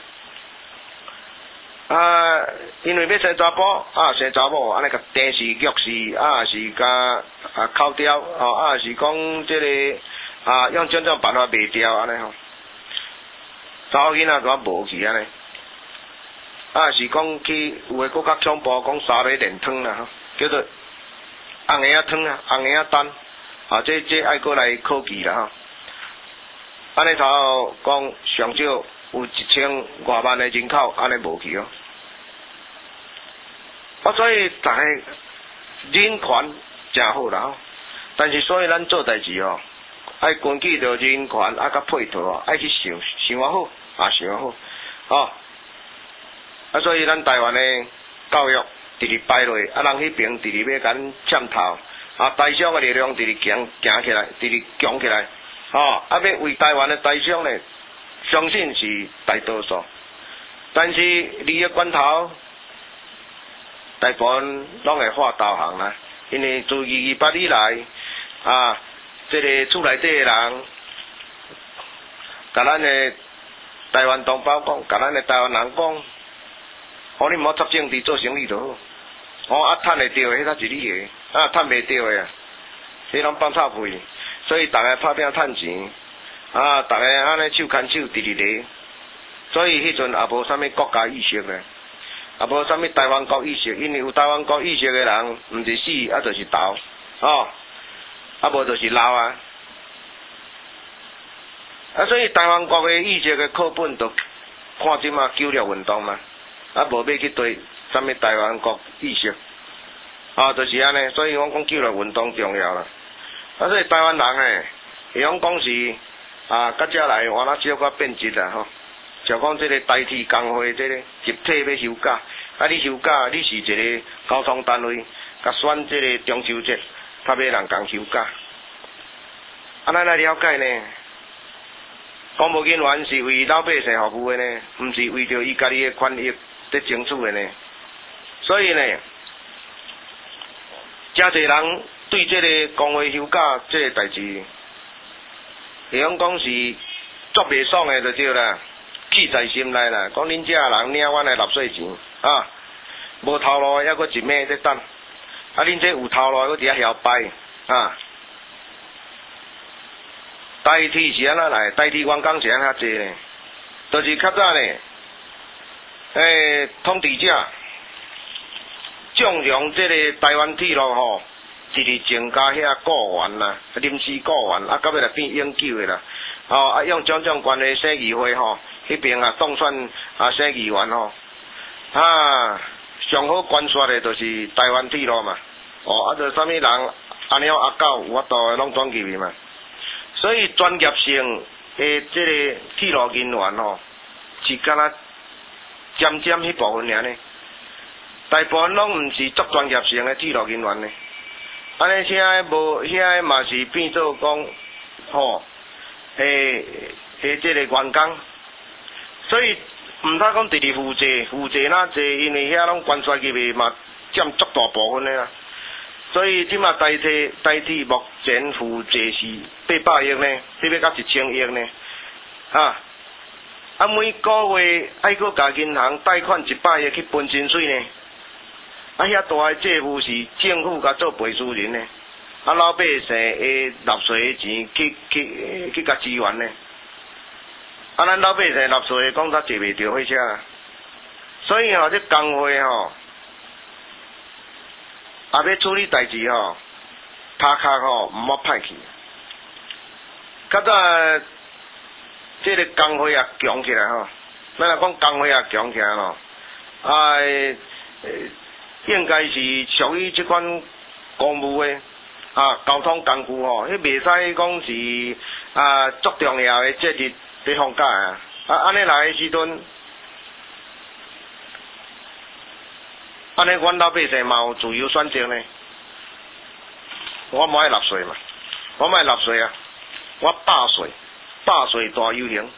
因为要生查甫生查某，安尼甲定时虐死是甲扣掉是讲这个用种种办法卖掉安尼查某囡仔就无去安尼。是讲去有诶，搁较恐怖，讲沙米炼汤啦，叫做红叶汤红叶蛋，这爱过来考据啦安尼头讲上少有1000多万诶人口，安尼无去所以大家人权真好啦但是所以咱做代志爱根据着人权甲配套爱去想好想好所以咱台湾的教育直直摆落，人迄边直直要甲占头，台商的力量直直行起来，直直强起来，要为台湾的台商呢，相信是大多数，但是利益关头，大部分拢会画导航啦，因为自28以来，这个厝内底的人，甲咱的台湾同胞讲，甲咱的台湾人讲。你毋好插政治做生意就好，趁会到的迄才是你的，趁袂到的迄拢放臭屁，所以大家拍拼趁钱，大家安尼手牵手直直来， 所以迄阵也无啥物国家意识咧，也无啥物台湾国意识，因为有台湾国意识诶人，毋是死，就是逃，无就是老啊。所以台湾国诶意识诶课本，就看即马九六运动嘛，无要去对啥物台湾国意识，就是安尼。所以我讲九六运动重要啦。所以台湾人诶，会晓讲是到遮来换仔少较变质啦吼。就讲即个代替工会，即个集体要休假，你休假，你是一个交通单位，甲选即个中秋节，较要人共休假。咱来了解呢，公务人员是为老百姓服务的呢，毋是为着伊家己的权益在争取的呢。所以呢，真侪人对即个工会休假即个代志，会晓讲是足袂爽的就对啦。气在心内啦，讲恁遮人领阮的纳税钱无头路还阁一暝在等，恁这有头路阁伫遐摇摆代替是安怎来？代替员工是安怎济呢？就是较早呢，统治者纵容即个台湾铁路吼，一直增加遐雇员啦，临时雇员到尾来变永久的啦，用种种关系省议会吼。迄边当选省议员吼，上好关说的就是台湾铁路嘛，就啥物人阿猫阿狗有法度拢转去嘛，所以专业性的即个铁路人员吼，是敢若渐渐迄部分尔呢，大部分拢毋是足专业性的铁路人员呢，安尼遐嘛是变做讲即个员工。所以毋通讲直直负责哪济，因为遐拢关税入面嘛占足大部分的啦。所以即马代替目前负责是800亿呢，要到1000亿呢。每个月爱阁甲银行贷款100亿去分薪水呢。遐大个债务是政府甲做赔偿人呢。老百姓的纳税的钱去甲支援呢。咱老百姓纳税讲他坐袂着火车，所以这工会也要处理代志头壳毋好歹去。较早这个工会也强起来咱若讲工会也强起来应该是属于这款公务的交通工具迄袂使讲是足重要的节日。在放假安尼来的时阵，安尼阮老百姓嘛有自由选择呢。我无爱纳税嘛，我莫纳税我罢税大游行，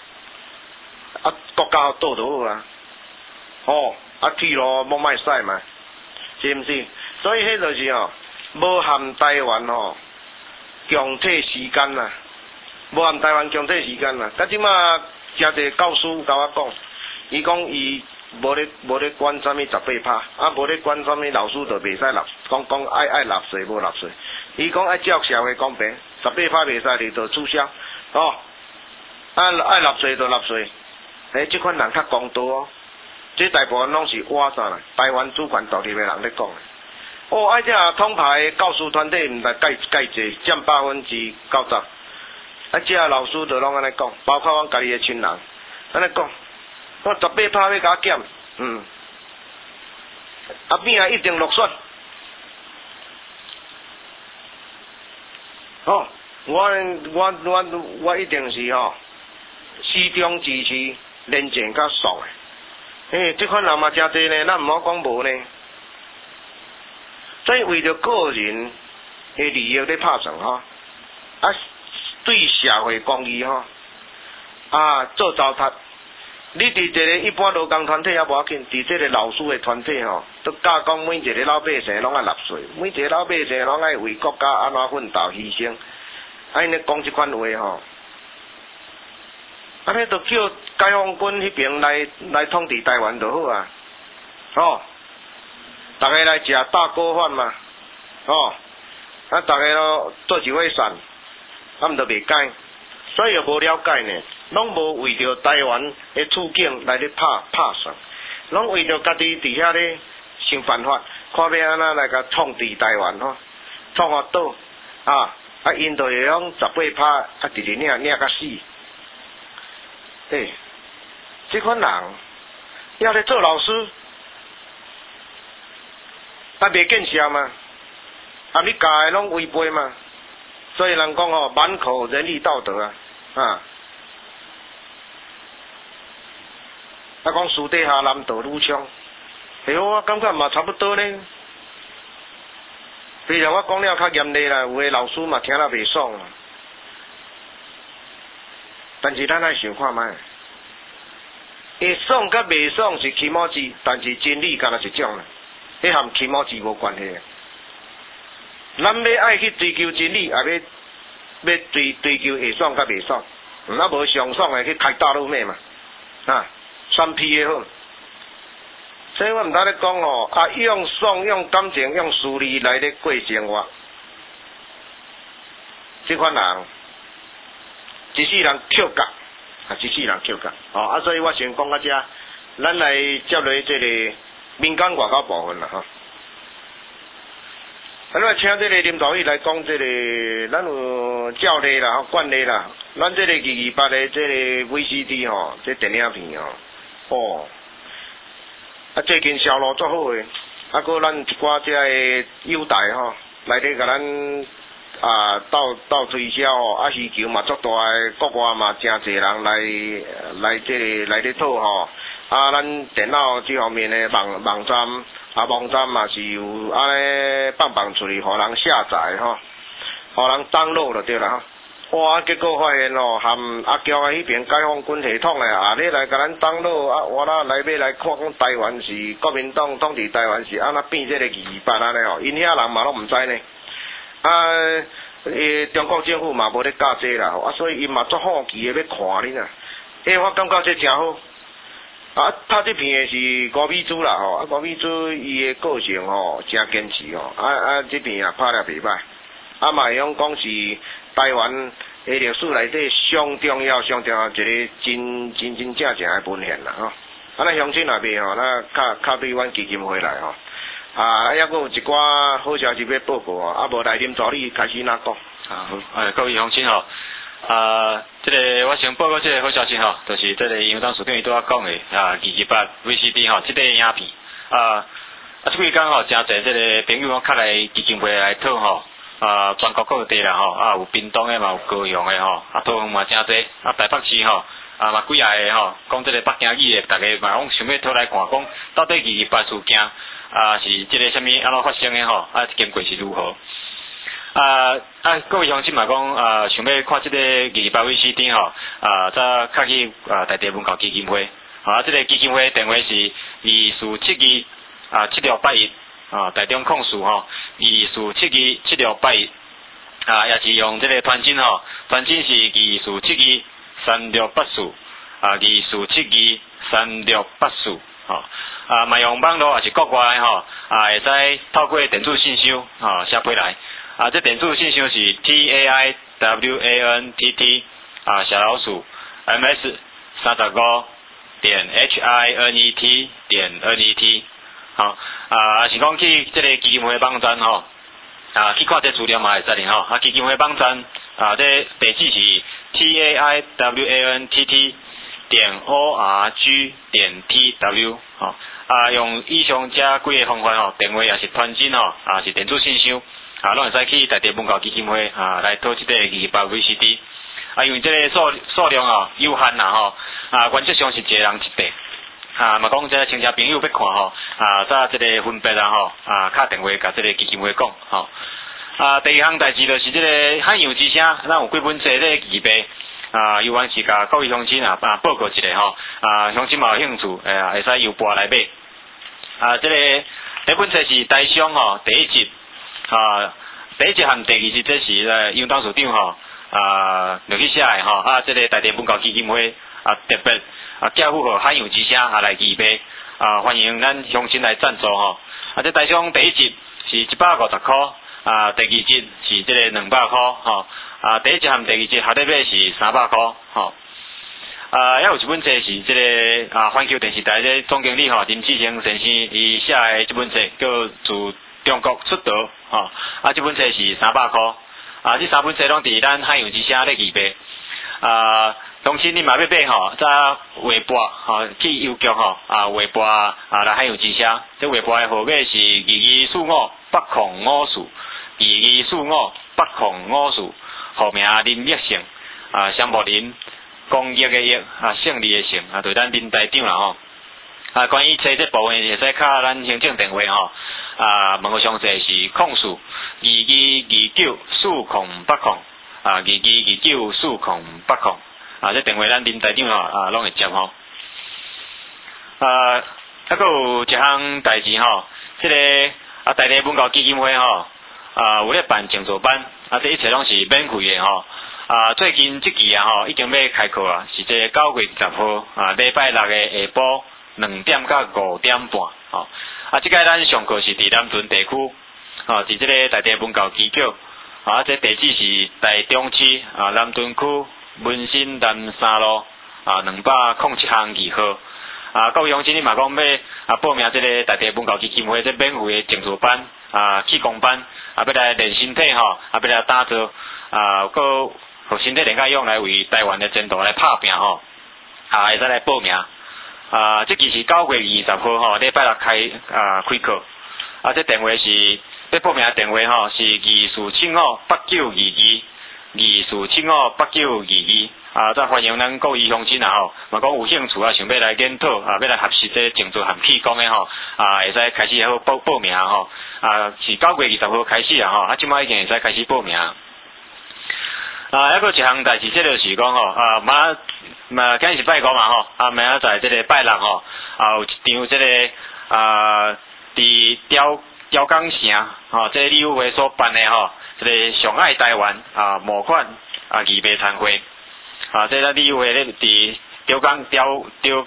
国家倒就好铁路莫卖使嘛，是毋是？所以迄就是无含台湾强体时间啦。无含台湾强体时间啦，即马真侪教师甲我讲，伊讲伊无咧管啥物18%，无咧管啥物老师就袂使纳，讲爱纳税无纳税，伊讲爱照社会公平，18%袂使你就取消，爱纳税就纳税，即款人较公道这大部分拢是我啥啦，台湾主权独立的人咧讲的。这统派教师团体毋知介济，占90%。这老师就拢安尼讲，包括阮家己的亲人，安尼讲，我18%要甲我减，边一定落选。我一定是始终支持廉政较爽的。这款人嘛真济呢，咱毋好讲无呢。所以为着个人的利益咧拍算对社会公益做糟蹋。你伫一个一般劳工团体也无要紧，伫这个老师的团体都教讲每一个老百姓拢爱纳税，每一个老百姓拢爱为国家安怎奋斗牺牲。安尼讲即款话安尼就叫解放军迄边来统治台湾就好大家来食大锅饭嘛，大家做一伙散。毋就袂解，所以无了解呢。 拢无为着台湾的处境来咧拍算，拢为着家己伫遐咧想办法，看要安怎来甲创治台湾吼，创法岛因就会用18%直直领甲死。这款人要来做老师，袂见效嘛？你教的拢违背嘛？所以人讲满口仁义道德讲私底下男盗女娼，我感觉嘛差不多呢。虽然我讲了较严厉啦，有的老师嘛听了袂爽啦，但是咱爱想看卖，会爽甲袂爽是起毛字，但是真理敢若一种啦，迄和起毛字无关系。咱要爱去追求真理，也要追求会爽甲袂爽，无上爽的去开大陆妹嘛，选屁的好。所以我毋知咧讲用爽、用感情、用私利来咧过生活，这款人一世人扣角，一世人扣角。所以我先讲到这，咱来接落这个民间外交部分啦咱来请这个林导义来讲这个，咱有照例啦、惯例啦，咱这个228的这个 VCD 这电影片最近销路足好诶，搁咱一寡遮个优待来咧甲咱斗推销需求嘛足大诶，国外嘛真侪人来这个来咧讨咱电脑这方面诶网站嘛是有放出去，互人下载互人download就对啦结果发现含阿强迄边解放军系统诶你来甲咱download我来要来看讲台湾是国民党统治台湾是安怎变这个228安尼因遐人嘛拢毋知呢。中国政府嘛无咧教这啦所以因嘛足好奇诶要看你呐。我感觉这真好。拍这片的是高美珠啦高美珠伊的个性真坚持这片拍了袂歹，嘛会用讲是台湾的历史内底上重要一个真正的文献啦咱乡亲那边咱较对阮基金会来还佫有一寡好消息要报告无来林助理开始哪讲
各位乡亲这个我先报告这个好消息就是这个营长署长伊拄仔讲的228 VCD 这个影片这几天真侪这个朋友较来基金会来讨全国各地啦有屏东的嘛有高雄的讨嘛真侪台北市嘛几下个讲这个北京语的，大家嘛拢想要讨来看讲到底228事件是这个什么安怎发生的经过是如何。各位乡亲嘛讲想要看这个228 VCD 则较去台地文教基金会这个基金会电话是2472 7681台中控诉2472 7681也是用这个传真传真是2472 36842472 3684嘛用网络也是国外会使透过电子信箱写回来这电子信箱是 TAIWANTT /MS35.HINET.NET 是讲去这个基金会网站去看这资料嘛会使哩基金会网站这地址是 TAIWANTT.ORG.TW 用以上这几个方法电话也是传真是电子信箱拢会使去台地文教基金会来讨这个228 VCD 因为这个数量有限啦原则上是一个人一地嘛讲这个亲戚朋友要看则这个分别敲电话甲这个基金会讲第二项代志就是这个海洋之声咱有几本册咧228有关是甲各位乡亲报告一下乡亲嘛有兴趣会使邮拨来买这个第本册是台商第一集第一集和第二集这是营长署长落去写的这个台地文教基金会特别寄付海洋之声来228欢迎咱乡亲来赞助这台商第一集是150块第二集是这个200块第一集和第二集合在买是300块还有一本册是这个环球电视台这总经理吼林志成先生伊写的这本册叫自中国出道吼，这本册是300块，这3本册拢伫咱海洋之声咧预备，当时你嘛要买吼，再画拨吼去邮局吼，画拨来海洋之声，这画拨的号码是224584，224584，号名林益胜，项目林。公益的益，胜利的胜，对咱林台长啦吼。关于册这部分，会使敲咱行政电话吼，问个详细是0222294080，22294080，这电话咱林台长吼，拢会接吼。还佫有一项代志吼，这个台地文教基金会吼，有咧办讲座班，这一切拢是免费的吼。最近这期吼已经要开课啊，是这9月20号礼拜六的下晡2点到5点半吼。这个咱上课是伫南屯地区，伫这个台地文教机构，这地址是台中市南屯区文心南3路201巷2号。各位乡亲，你嘛讲要报名这个台地文教基金会这免费的讲座班气功班，要来练身体吼，要来打坐佮互身体练甲用来为台湾的前途来拍拼吼，会使来报名。这期是9月20号吼，礼拜六开课。这电话是要报名的电话吼，是24758922，24758922。再欢迎咱各位乡亲吼，嘛讲有兴趣想要来研讨要来学习这静坐含气功的吼，会使开始好报名吼。是9月20号开始吼，即摆已经会使开始报名。还佫一项代志，这就是讲吼，今日是拜五嘛吼，明仔载这个拜六吼，有一场这个伫雕港城吼，这理事会所办的吼，这个上爱台湾募款义卖餐会，这个理事会咧伫雕港城吼，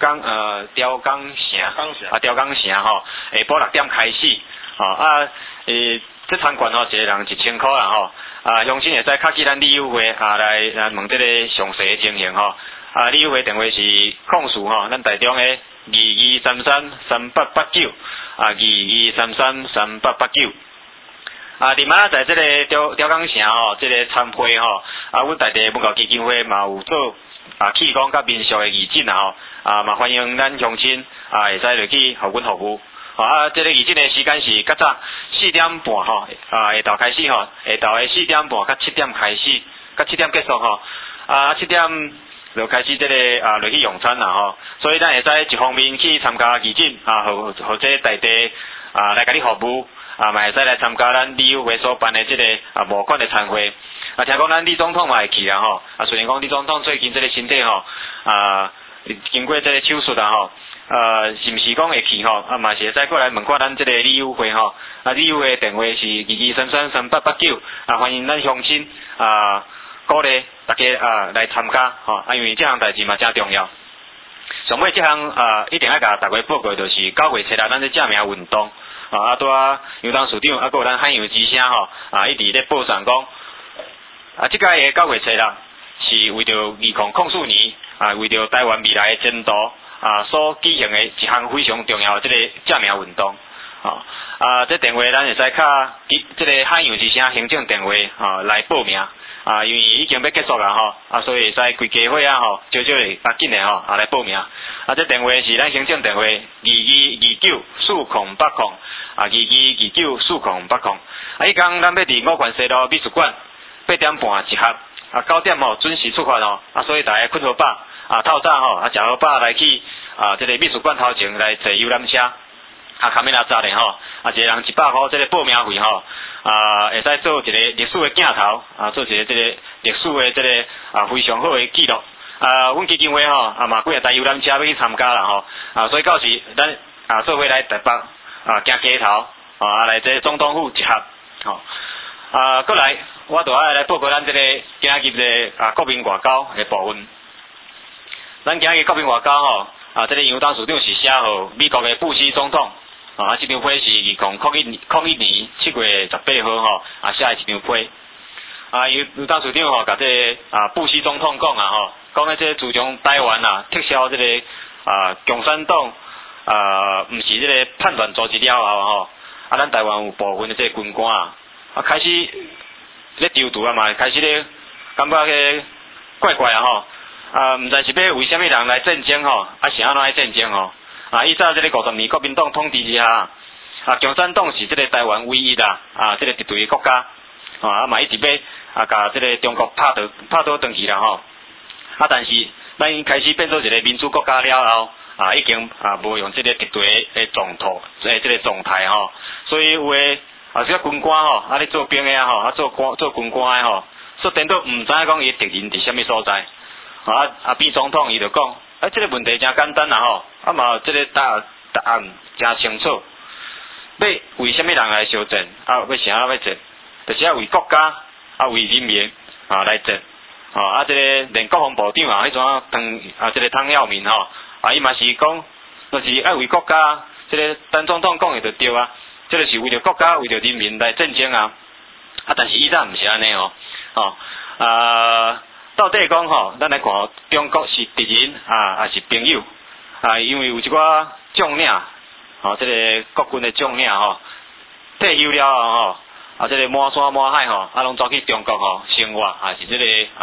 下晡6点开始，这参观吼，一个人1000块啦吼。乡亲会使敲去咱理事会来问这个详细的情形吼。理事会电话是04吼，咱台中的22333889，22333889。伫明仔载这个雕港城吼，这个参会吼，阮台地文教基金会嘛有做气功甲民俗的义诊吼，嘛欢迎咱乡亲会使落去互阮服务。这个义诊的时间是较早4点半吼，下昼开始吼，下昼的4点半到7点开始，到7点结束吼。7点就开始这个落去用餐啦吼。所以咱会使一方面去参加义诊互这台地来甲你服务，嘛会使来参加咱理事会所办的这个募款的餐会。听讲咱李总统嘛会去啦吼。虽然讲李总统最近这个身体吼经过这个手术吼。是毋是讲会去吼？嘛是会使过来问看咱这个理事会吼。理事会电话是22333889，欢迎咱乡亲鼓励大家来参加吼。因为这项代志嘛真重要。上尾这项一定要甲大家报告，就是9月7日咱这正名运动拄杨董事长佫有咱海洋之声吼一直咧报上讲即届的9月7日是为着2004年为着台湾未来的前途。所举行的一项非常重要的这个正名运动，这电话咱会使敲这个海洋之声行政电话来报名，因为已经要结束啦吼，所以会使规家伙吼，少少的赶紧的吼来报名，这电话是咱行政电话22294080，22294080，迄天咱要伫5权西路美术馆8点半集合，9点吼准时出发吼，所以大家困好饱。透早吼，食好饱来去这个美术馆头前来坐游览车，卡面扎咧吼，一个人100块这个报名费吼，会使做一个历史的镜头，做一个这个历史的这个非常好的记录。阮基金会吼，嘛几台游览车要去参加啦吼，所以到时咱做伙来台北行街头来这总统府集合吼。过来我就爱来报告咱这个今日的国民外交的部分。咱今日国民外交吼，这个杨董事长是写予美国的布希总统，这张批是2001年7月18号吼，写的一张批。 有当处长吼，甲这布希总统讲吼，讲咧这自从台湾撤销这个共产党毋是这个叛乱组织了后吼，咱台湾有部分的这个军官开始咧丢毒嘛，开始咧感觉个怪怪吼，毋知是要为虾米人来战争吼，是安怎来战争吼？以早这个50年国民党统治之下，共产党是这个台湾唯一这个敌对的国家，嘛一直要甲这个中国拍倒转去啦吼，但是咱已经开始变做一个民主国家了后，已经无用这个敌对的状态吼，所以有诶这个军官吼，咧做兵的吼，做军官的吼，说颠倒毋知影讲伊敌人伫虾米所在，变总统伊就讲。这个问题真简单吼，嘛这个答案真清楚。要为虾米人来相战？要啥要战？就是要为国家为人民来战。这个连国防部长迄种这个汤耀明伊嘛是讲，就是要为国家。这个陈总统讲的就对这个是为了国家、为了人民来战争但是以前毋是安尼到底讲咱来看中国是敌人还是朋友因为有一寡将领这个国军的将领退休了这个满山满海拢走去中国生活，还是这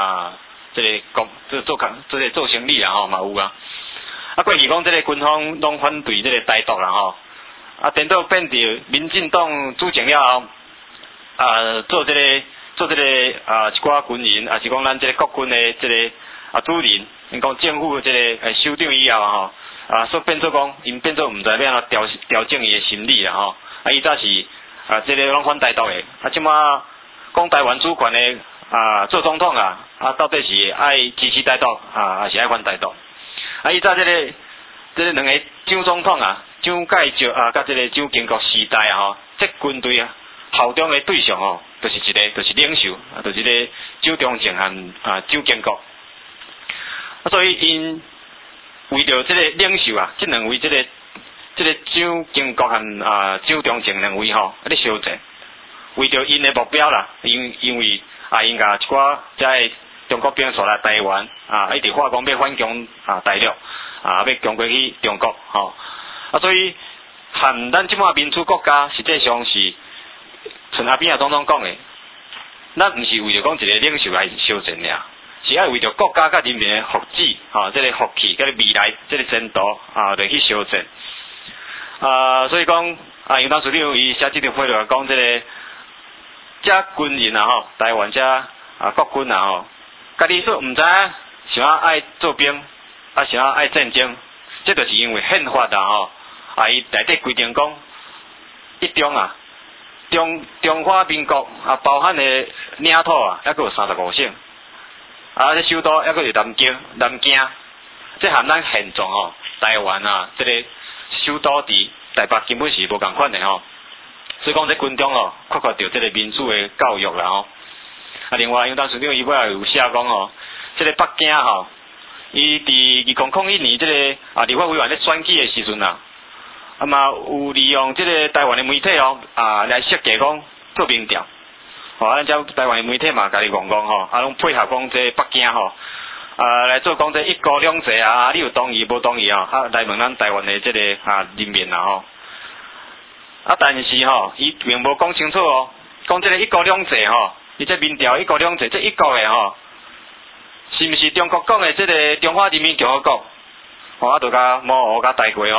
个做生意嘛有过去讲这个军方拢反对这个台独啦颠倒变成民进党主政了后做这个一寡军人，也是讲咱这个国军的这个主任，因讲政府这个首长以后所变做讲，因变做毋知要安怎调整伊的心理啦伊早是这个拢反台独的，即马讲台湾主权的做总统到底是爱支持台独还是爱反台独？伊早这个两个蒋总统蒋介石甲这个蒋经国时代这军队效忠的对象就是领袖，就是这个蒋中正和蒋经国。所以因为着这个领袖这两位这个蒋经国和蒋中正两位咧相战，为着因的目标啦，因为因甲一寡在中国兵出来台湾一直话讲要反攻大陆要攻过去中国所以和咱即马民主国家实际上是。像阿扁总统讲的，咱毋是为着讲一个领袖来相战尔，是爱为着国家甲人民的福祉这个福气，甲未来这个前途来去相战。所以讲杨当处长伊写这条话就讲这个这军人台湾这国军家己说毋知想要爱做兵想要爱战争，这就是因为宪法伊内底规定讲一中中华民国包含的领土还佫有35省这首都还佫是南京，这和咱现状台湾这个首都伫台北根本是无共款的所以讲这军中缺乏着这个民主的教育啦另外杨当处长伊尾也有写讲这个北京伊伫2001年这个立法委员咧选举的时阵嘛有利用这个台湾的媒体来设计讲做民调，咱遮台湾的媒体嘛，家己讲拢配合讲这北京来做讲这一国两制你有同意无同意来问咱台湾的这个人民但是伊并无讲清楚讲这个一国两制伊这民调一国两制这一国的是毋是中国讲的这个中华人民共和国就甲模糊甲带过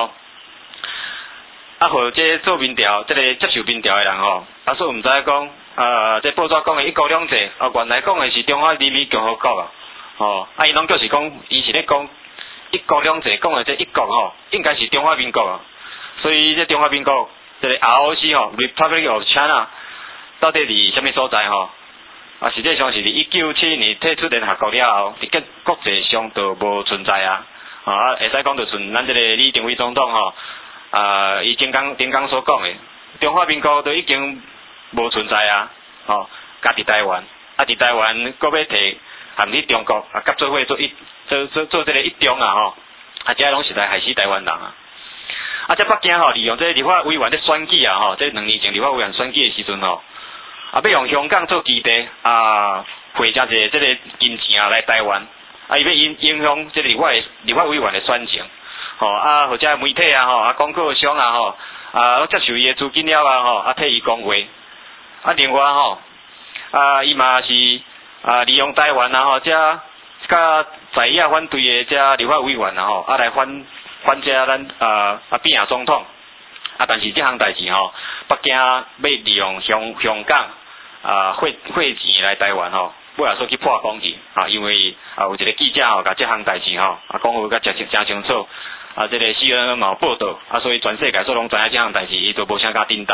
互这做民调，这个接受民调的人所以毋知讲这报纸讲的一国两制原来讲的是中华人民共和国伊拢就是讲伊是咧讲一国两制讲的这一国应该是中华民国所以这中华民国这个 ROC Republic of China 到底伫什么所在实际上是伫1971年退出联合国了后，伫国际上就无存在会使讲就像咱这个李登辉总统伊顶刚所讲的，中华民国都已经无存在家伫台湾伫台湾佫要摕含去中国甲做伙做这个一中这拢是来害死台湾人这北京利用这个立法委员咧选举这2年前立法委员选举的时阵要用香港做基地汇真侪即个金钱来台湾，伊要影响即个立法委员的选情，或者媒体广告商我接受伊的资金了替伊讲话，另外伊嘛是利用台湾遮甲在野反对的遮立法委员来反遮咱扁总统，但是这项代志北京要利用香港汇钱来台湾尾也说去破讲去因为有一个记者甲这项代志讲好甲真清楚这个 CNN 嘛有报道所以全世界所拢知影这项代志，伊都无啥甲叮当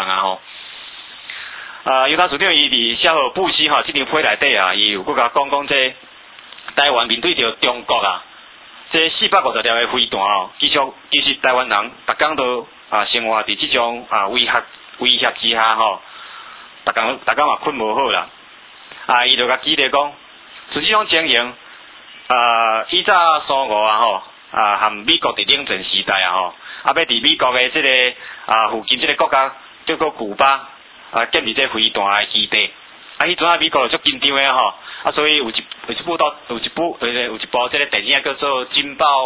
犹他署长伊伫写好布希这张批内底伊有搁甲讲这台湾面对着中国这450条的飞弹其实台湾人逐工都生活伫这种威胁之下逐工嘛困无好啦伊就甲记者讲，像这种情形以早35和美国伫冷战时代要伫美国的这个附近这个国家叫做古巴建立这飞弹的基地迄阵美国就足紧张的所以有一部这个电影叫做《惊爆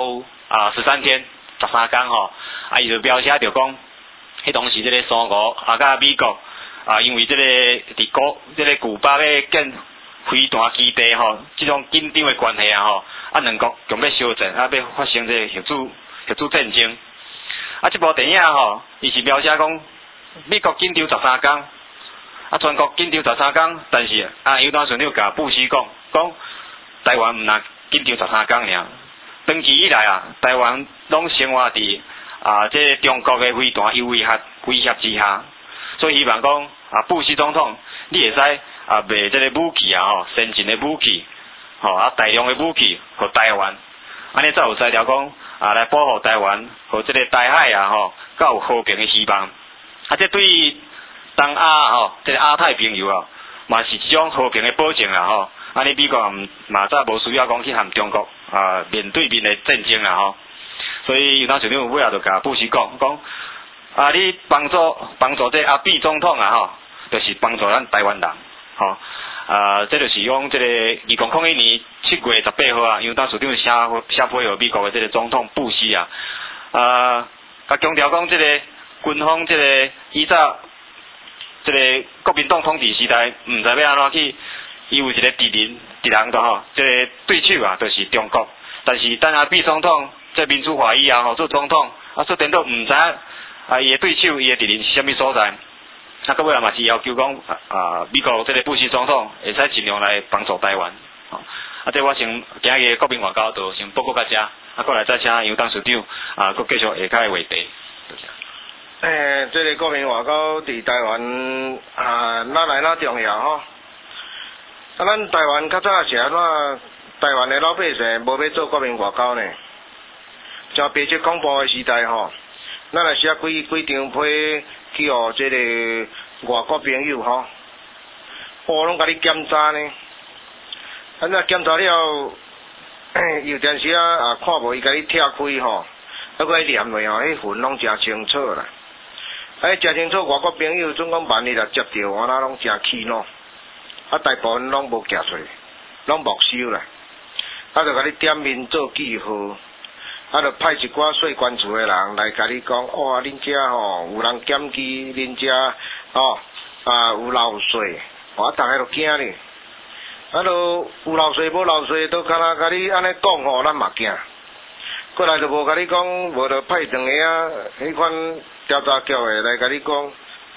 13天13天》伊就描写着讲迄当时这个苏俄甲美国因为这个伫这个古巴要建飞弹基地这种紧张的关系两国强要相战要发生这个核子战争这部电影伊是描写讲美国紧张13天全国紧张13天，但是犹他顺了甲布希讲台湾毋若紧张13天尔，长期以来台湾拢生活伫这中国的飞弹威胁之下，所以希望讲布希总统你会使卖这个武器先进的武器大量的武器互台湾，安尼才有才调讲来保护台湾和这个台海较有和平的希望这对于东亚这个亚太朋友嘛是一种和平的保证啦安尼美国嘛早无需要讲去和中国面对面的战争啦所以有当时长尾就甲布希讲你帮助这毕总统就是帮助咱台湾人这就是用这个2001年7月18号有当时长写配合美国的这个总统布希甲强调讲这个军方这个依照这个国民党统治时代，毋知要安怎去，伊有一个敌人这个对手就是中国。但是等毕总统这民主化以后做总统，说颠倒毋知伊的对手、伊的敌人是啥物所在。到尾嘛是要求讲美国这个布希总统会使尽量来帮助台湾。这我先今日国民外交就先报告到这，过来再请杨董事长佫继续下开的话题。
这个国民外交伫台湾哪来哪重要咱台湾较早是安怎？台湾的老百姓无要做国民外交呢？像白色恐怖的时代咱也写几张批去互这个外国朋友拢甲你检查呢。咱检查了，有阵时看无伊甲你拆开还佫念落迄份拢诚清楚啦。诚清楚，外国朋友总讲万一接到，我那拢诚气恼。大部分拢无寄出，拢没收啦。就甲你点名做记号，就派一寡税关处的人来甲你讲，恁遮有人检举恁遮有漏税，大家都惊哩。就有漏税无漏税，都敢若甲你安尼讲咱嘛惊。过来就无甲你讲，无就派两个迄款调查局的来甲你讲，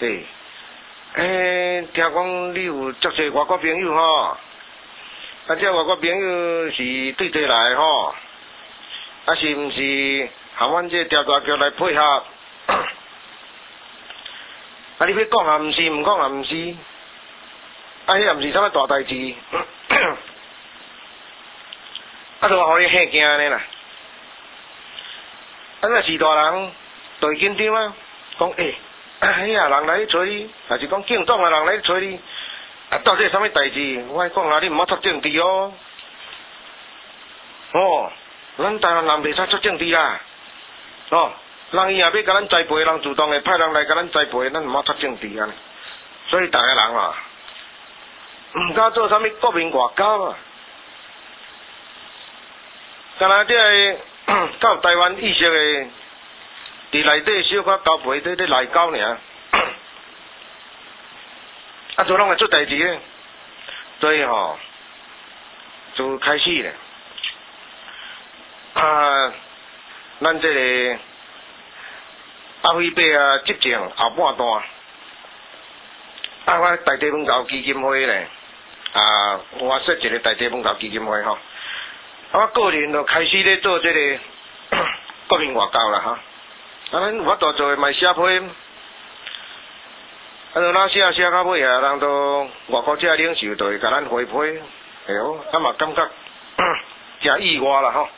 听讲你有足侪外国朋友这外国朋友是对地来是毋是含阮这调查局来配合？你要讲也毋是，毋讲也毋是，迄也毋是啥物大代志，就互你吓惊安尼啦。若是大人，就会紧张讲人来找你，还是讲警总的人来找你，到底啥物代志？我讲你毋好插政治咱台湾人袂使插政治啦，人伊也要甲咱栽培，人主动会派人来甲咱栽培，咱毋好插政治安尼。所以大家人毋敢做啥物国民外交啊。敢若这个到台湾意识的，伫内底小可交陪咧内交尔，啊，就拢会出代志咧，所以吼就开始咧。咱这个阿辉伯啊执政后半段，我大地文教基金会咧，我设一个大地文教基金会吼，我个人就开始咧做这个国民外交啦哈。咱有法度做诶，卖写批，咱写到尾啊，人都外国这领袖就会甲咱回批，哎哟，嘛感觉诚意外啦吼。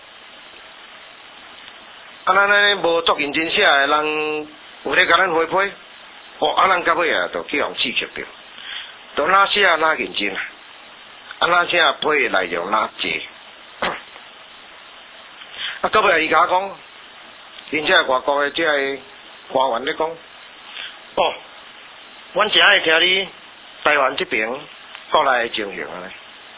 咱呢无足认真写诶人，有咧甲咱回批，咱到尾啊，就去互刺激着，就哪写哪认真啊，哪写批诶内容哪济，到尾伊甲我讲，因这外国诶这个官员咧讲，阮真爱听你台湾这边国内诶情形啊，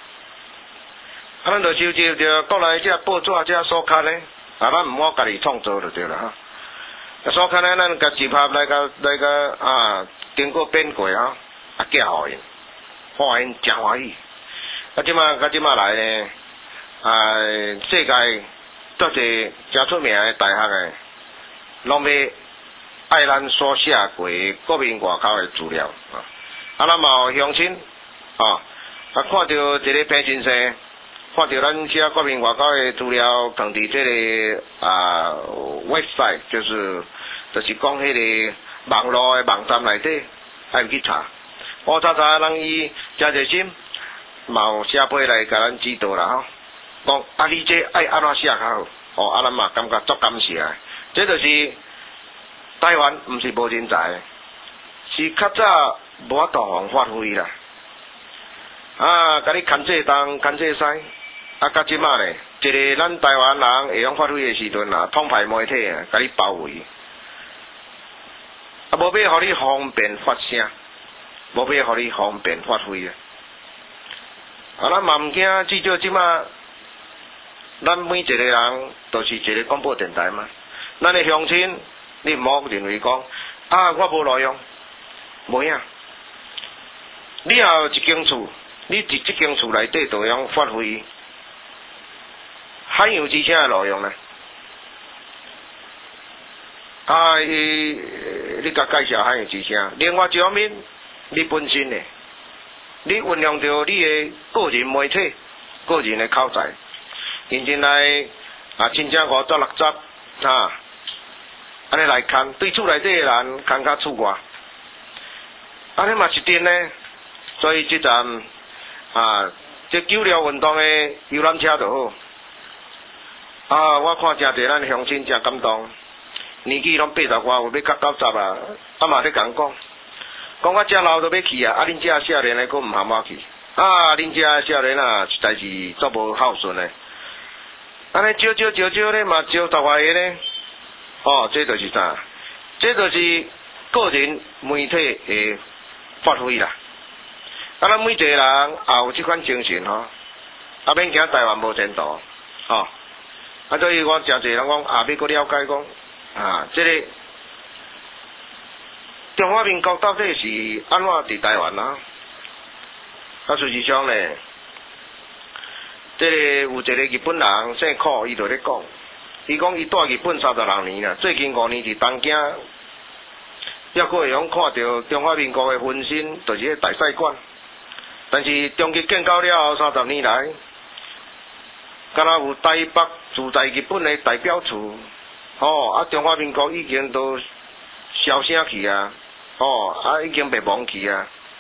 咱就收集着国内这报纸这所刊咧。咱毋好家己创造就对啦哈。所看咧，咱甲集合来个经过编过哈，寄互因，因真欢喜。即马来呢，世界多侪诚出名诶大学诶，拢要爱咱所写过国民外交诶资料咱嘛有乡亲看到一个平真生。看到咱写国民外交的资料放伫这个website， 就是讲迄个网络的网站内底，爱去查。我查人伊诚热心，嘛有写批来甲咱指导啦吼。讲你这爱安怎写较好？咱嘛感觉足感谢。这就是台湾毋是无人才，是较早无法度互发挥啦。甲你牵这东牵这西。到即马咧，一个咱台湾人会用发挥的时阵统派媒体甲你包围，无要互你方便发声，无要互你方便发挥咱嘛毋惊，至少即马，咱每一个人都是一个广播电台嘛。咱的乡亲，你毋好认为讲我无路用，无影。你也有一间厝，你伫即间厝内底就用发挥。海洋之声的路用呢？你甲介绍海洋之声。另外一方面，你本身呢，你运用着你的个人媒体、个人的口才，认真来真正50、60安尼来看，对厝内底的人看较厝外，安尼嘛是真呢。所以这站这九条运动的游览车就好。我看诚侪咱乡亲诚感动，年纪拢80外，有要到90嘛咧讲我遮老都要去恁遮少年的佫毋含我去，恁遮少年实在是足无孝顺的，安尼招咧嘛招10外个咧，这就是啥？这就是个人媒体的发挥啦。咱每一个人也有即款精神免惊台湾无前途所以我诚侪人讲要搁了解讲这个中华民国到底是安怎伫台湾事实上呢，这个有一个日本人姓柯，伊就咧讲，伊讲伊住日本36年啦，最近5年伫东京，还佫会用看到中华民国的分身，就是迄大使馆。但是中国建交了后30年来，敢若有台北驻在日本的代表处，中华民国已经都消声去已经被忘记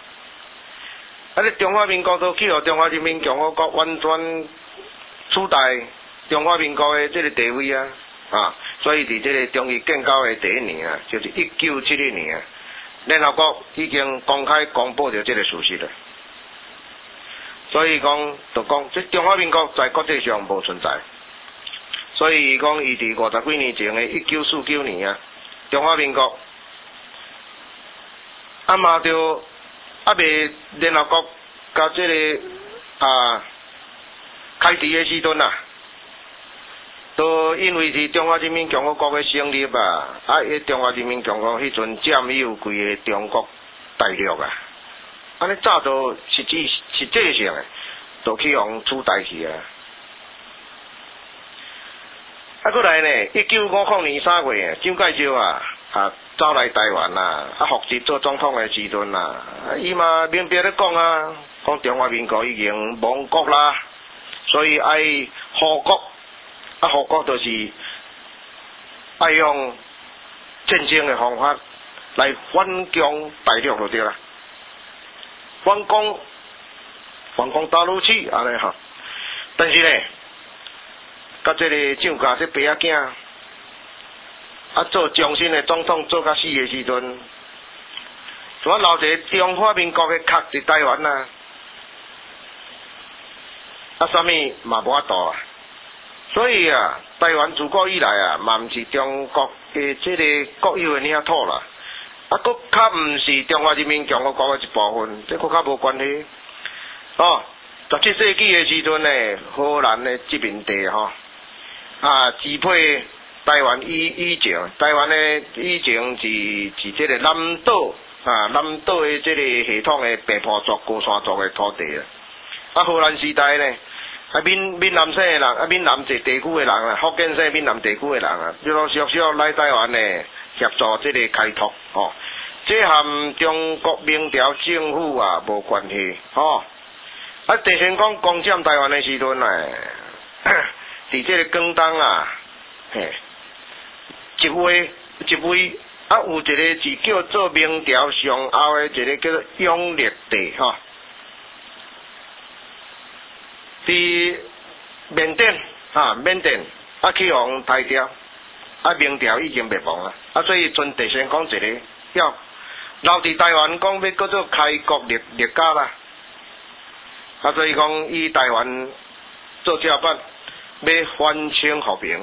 中华民国都去互中华人民共和国完全取代中华民国的这个地位所以伫这个中国建交的第一年就是1971年联合国已经公开公布着这个事实了。所以讲，这中华民国在国际上无存在。所以讲，伊伫50几年前的1949年中华民国嘛就未联合国甲这个开除的时阵啊，都因为是中华人民共和国的成立啊，中华人民共和国迄阵占有规个中国大陆啊，安尼早都实际上诶，都去互取代去啊。过来呢，1950年3月，蒋介石走来台湾复职做总统的时阵伊嘛明白咧讲讲中华民国已经亡国啦，所以爱护国，护国就是爱用战争的方法来反攻大陆就对啦，反攻大陆去安尼但是呢，甲这个蒋介石爸仔囝做终身的总统做到死的时阵，我留一个中华民国的壳伫台湾啥物嘛无法度所以台湾自古以来嘛毋是中国的这个国有的领土啦，佫较毋是中华人民共和国的一部分，这佫较无关系。17世纪的时阵呢，荷兰的殖民地支配台湾以前，台湾的以前是这个南岛的这个系统的白坡族、高山族的土地荷兰时代呢，闽南省的人闽南地区的人福建省闽南地区的人陆陆续续来台湾呢，协助这个开拓这和中国明朝政府无关系第先讲攻占台湾的时阵伫这个广东一位有一个是叫做明朝上后的一个叫做永历帝伫缅甸去互杀掉明朝已经灭亡啦所以阵第先讲一个要留伫台湾讲要叫做开国立家啦所以讲以台湾做照办要还清和平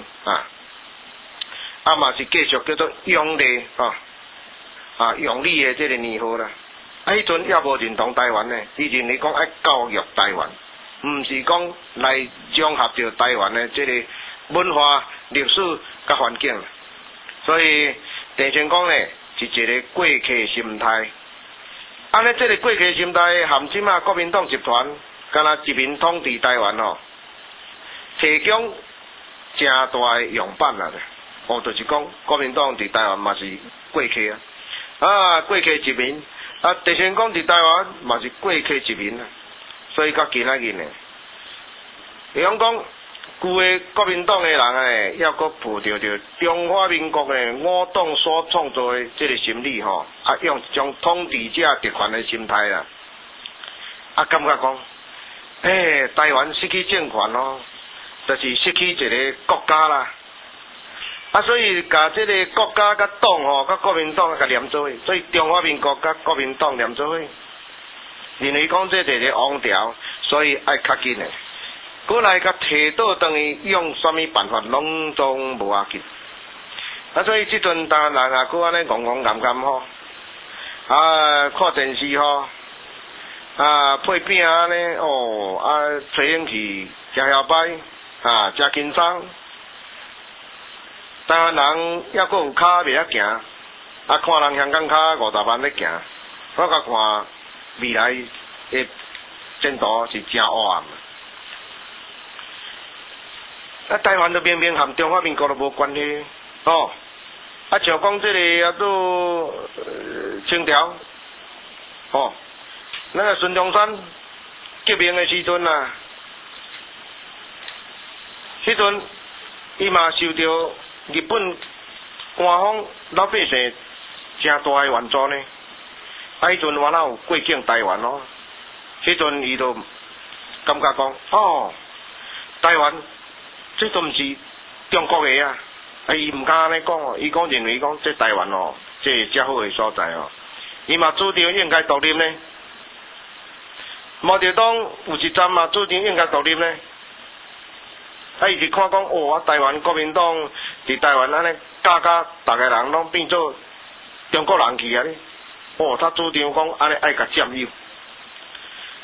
嘛是继续叫做永历永历的这个年号啦迄阵也无认同台湾呢，以前你讲爱教育台湾，毋是讲来融合着台湾的这个文化、历史甲环境，所以第先讲呢是一个过客心态。安尼这个过客心态含即马国民党集团敢若一面统治台湾提供真大的样板就是讲国民党伫台湾嘛是过客过客一面第先讲伫台湾嘛是过客一面所以到今仔日呢，会讲旧的国民党的人要搁负着中华民国的5党所创造的这个心理用一种统治者特权的心态感觉讲台湾失去政权就是失去一个国家啦所以甲这个国家甲党甲国民党甲连做伙，所以中华民国甲国民党连做伙，认为讲这是一个王朝，所以爱较紧的。过来甲摕倒转去，用什么办法拢总无要紧。所以即阵当人佫安尼戆戆啱看电视配饼安尼吹冷气，食摇摆食轻松。台湾人还佫有脚袂晓行，看人香港脚50万咧行，我甲看未来的前途是真黑暗。台湾都明明和中华民国都无关系像讲这个都清朝那个孙中山革命的时阵迄阵伊嘛受到日本官方老百姓真大的援助呢，迄阵我哪有过境台湾迄阵伊就感觉讲台湾这都毋是中国的伊毋敢安尼讲伊讲认为讲这台湾这是遮好的所在伊嘛主张应该独立呢，毛泽东有一站嘛主张应该独立呢。伊是看讲台湾国民党伫台湾安尼教逐个人拢变做中国人去他主张讲安尼爱甲占有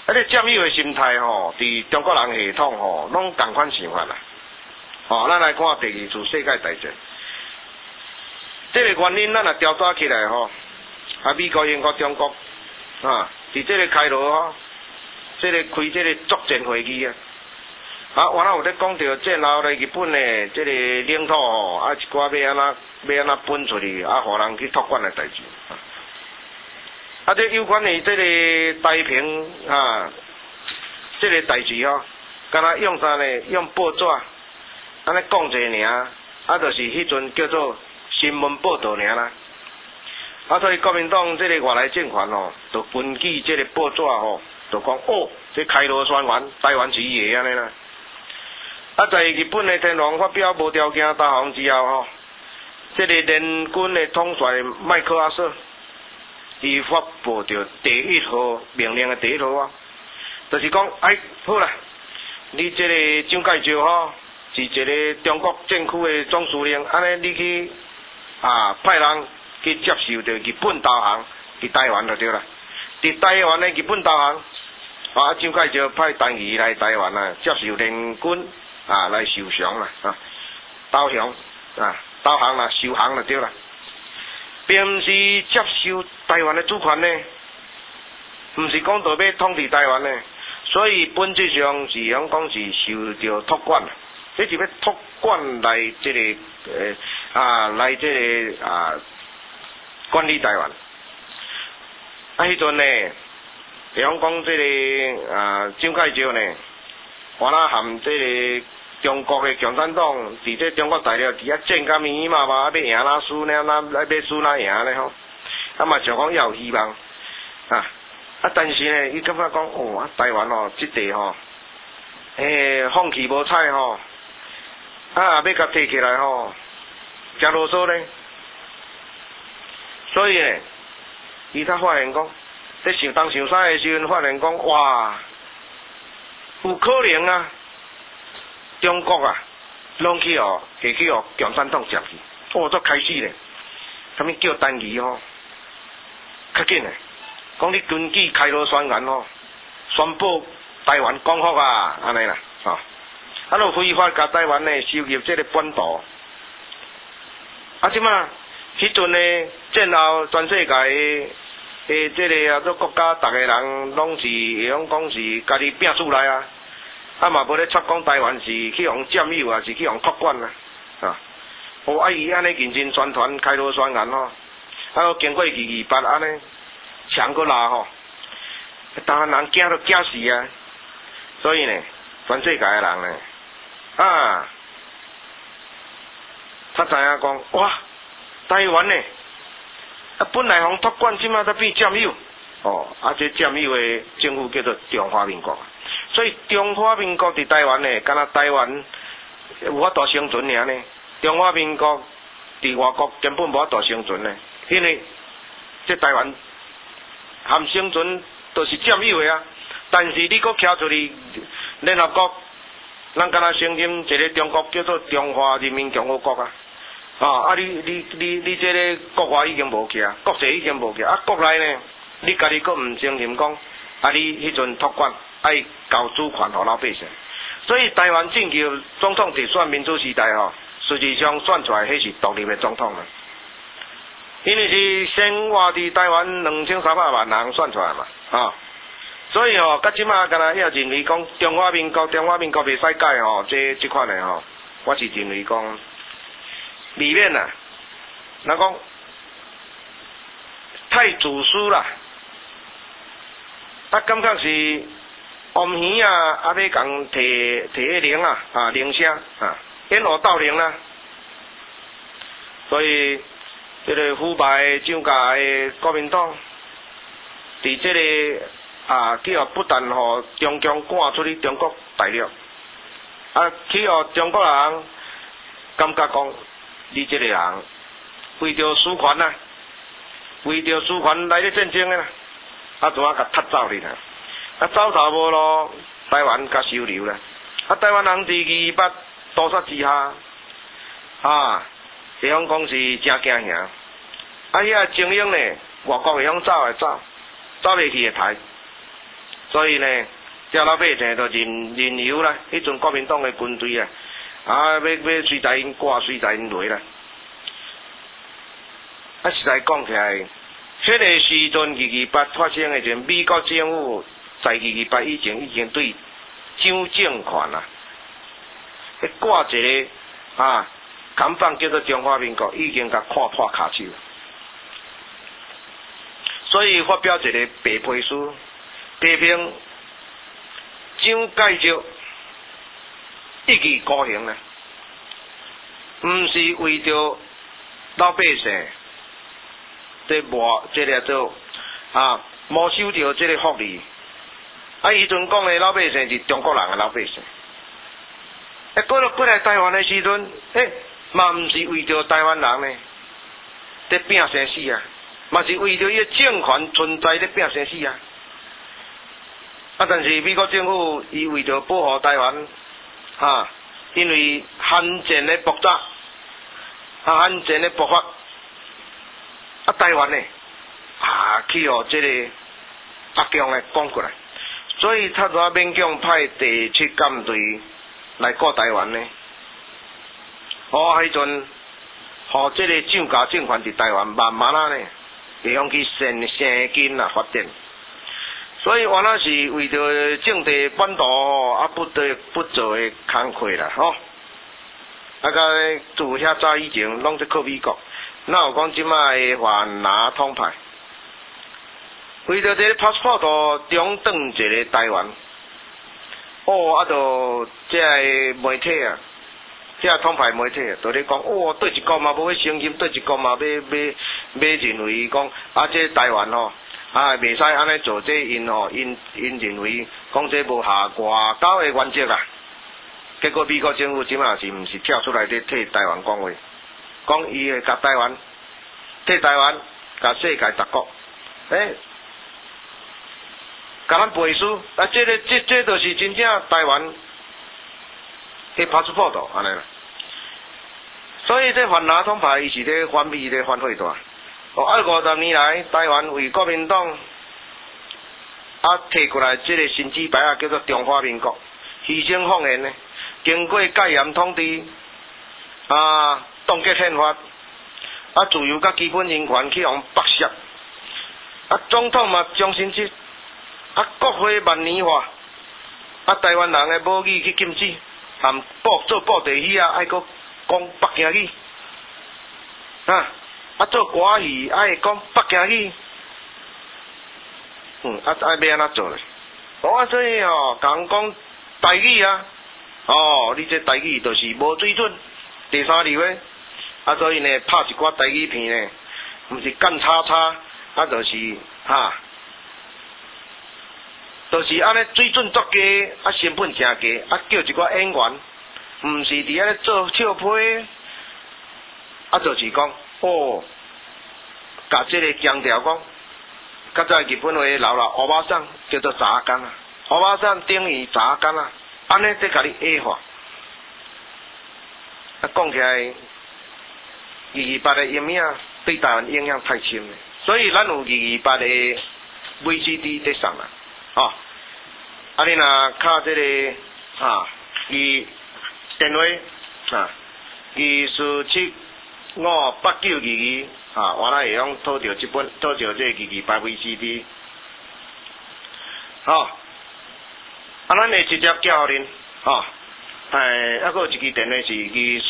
你占有的心态吼，伫中国人系统吼，拢同款想法啦。咱来看第二次世界大战，这个原因咱若调查起来吼，美国、英国、中国伫这个开罗吼，这个开这个作战会议啊。原来有咧讲到战后咧日本的这个领土吼，一寡要安怎分出去，互人去托管的代志。这有关于这个太平这个代志吼，敢若用啥呢？用报纸安尼讲者尔，就是迄阵叫做新闻报道尔啦。所以国民党这个外来政权吼，就根据这个报纸吼，就讲这开罗宣言，台湾是伊的安尼啦。在日本的天皇发表无条件投降之后吼，这个联军的统帅麦克阿瑟，伊发布着第一号命令的第一号就是讲，好啦，你这个蒋介石吼，是一个中国政区的总司令，安尼你去派人去接受着日本投降，伫台湾就对啦。伫台湾的日本投降，蒋介石派陈仪来台湾接受联军。来受降啦，投降投降啦，受降就对啦，并毋是接受台湾的主权呢，毋是讲到要统治台湾呢，所以本质上是讲是受到托管，这是要托管来这个来这个管理台湾。迄阵呢，比方讲这个蒋介石呢，原来含这个中国的共产党伫这中国大陆伫战甲密密麻麻，要赢哪输呢？要输哪赢呢？吼，嘛想讲要有希望但是呢，伊感觉讲台湾即地吼，放弃无采吼，要甲摕起来吼，真啰嗦呢。所以呢，伊才发现讲，在想东想西的时阵，发现讲有可能中国拢去下去共产党接去，才开始咧。啥物叫陈仪较紧咧？讲你根据开罗宣言宣布台湾光复安尼啦，就非法甲台湾呢收入这个本土。即马迄阵呢战后全世界的这个做国家，逐个人拢是会讲是家己拼出来嘛无咧插讲台湾是去互占有是去互托管伊安尼认真宣传开罗宣言经过228安尼强个拉当然人惊都惊死所以呢，全世界的人呢才知影讲台湾呢本来互托管，即马才变占有这占有的政府叫做中华民国。所以中华民国伫台湾呢，敢若台湾有法度生存尔呢。中华民国伫外国根本无法度生存呢，因为这台湾含生存都是占有的但是你搁徛出去联合国，咱敢若承认一个中国叫做中华人民共和国你这个国外已经无去国际已经无去国内呢，你家己搁毋承认讲你迄阵托管。交主权互老百姓，所以台湾政球总统伫选民主时代实际上选出来迄是独立的总统因为是先活伫台湾2300万人选出来嘛所以到即马敢若也认为讲中华民国袂使改这款的我是认为讲里面咱讲太自私啦，感觉是。王鱼要共摕迄铃铃声演学斗铃啦，所以这个腐败蒋家的国民党，伫这个去不但中共赶出去中国大陆，去中国人感觉讲你这个人为着主权为着主权来咧战争的怎甲踢走去走投无路，台湾甲收留啦。台湾人伫228屠杀之下，比方讲是真惊吓。遐精英呢，外国会晓走，走袂去会台。 所以呢，遮老百姓就任由啦，迄阵国民党的军队啊，要随在因挂，随在因落啦。啊，实在讲起来，迄个时阵228发生的时阵，美国政府在228以前已经对蒋政权啊，挂一个敢放叫做中华民国，已经甲看破骹手。所以发表一个白皮书，批评蒋介石一意孤行呢，毋是为着老百姓，这个做没收到这个福利。伊阵讲的老百姓是中国人的老百姓。过来台湾的时阵，嘛毋是为着台湾人呢，在拼生死啊，嘛是为着伊政权存在在拼生死啊。但是美国政府伊为着保护台湾，因为罕见的爆炸，罕见的爆发，台湾呢，去这个阿强呢讲过来，所以他才勉强派第7舰队来过台湾呢。迄阵，这个蒋家政权伫台湾慢慢呢，会用去生根发展。所以原来是为着政治版图不做的工课啦，甲自遐早以前拢在靠美国，哪有讲即摆的反拿统派？为着这个 passport 中断一个台湾，就这个媒体啊，这统派媒体就咧讲，对一个嘛无去承认，对一个嘛要认为讲这台湾袂使安尼做，这因认为讲这无下外交的原则啊。结果美国政府即马是毋是跳出来咧替台湾讲话，讲伊会甲台湾替台湾甲世界逐国，甲咱背书，这就是真正台湾的 passport 安尼啦。所以这反拿统派伊是咧反美咧反废大。50年来，台湾为国民党摕过来这个新纸牌叫做中华民国，牺牲奉献呢，经过戒严统治，冻结宪法，自由甲基本人权去互剥削，总统嘛终身制，国会万年化，台湾人的母语去禁止，含做布袋戏爱搁讲北京语，做歌戏爱讲北京语，要安怎做咧？所以讲台语啊，你这台语就是无水准，第三流诶，所以呢拍一寡台语片呢，毋是干叉叉，就是就是安尼水准足低，成本诚低，叫一寡演员，毋是伫安尼做笑批，就是讲甲这个强调讲，较早日本话老欧巴桑叫做查干啊，欧巴桑等于查干啊，安尼在甲你矮化。讲起来，228的阴影对台湾影响太深了，所以咱有228的 VCD 在上啦，你若卡这个伊电话247589222，原来会用讨到这228 VCD， 咱会直接叫恁，还有一支电话是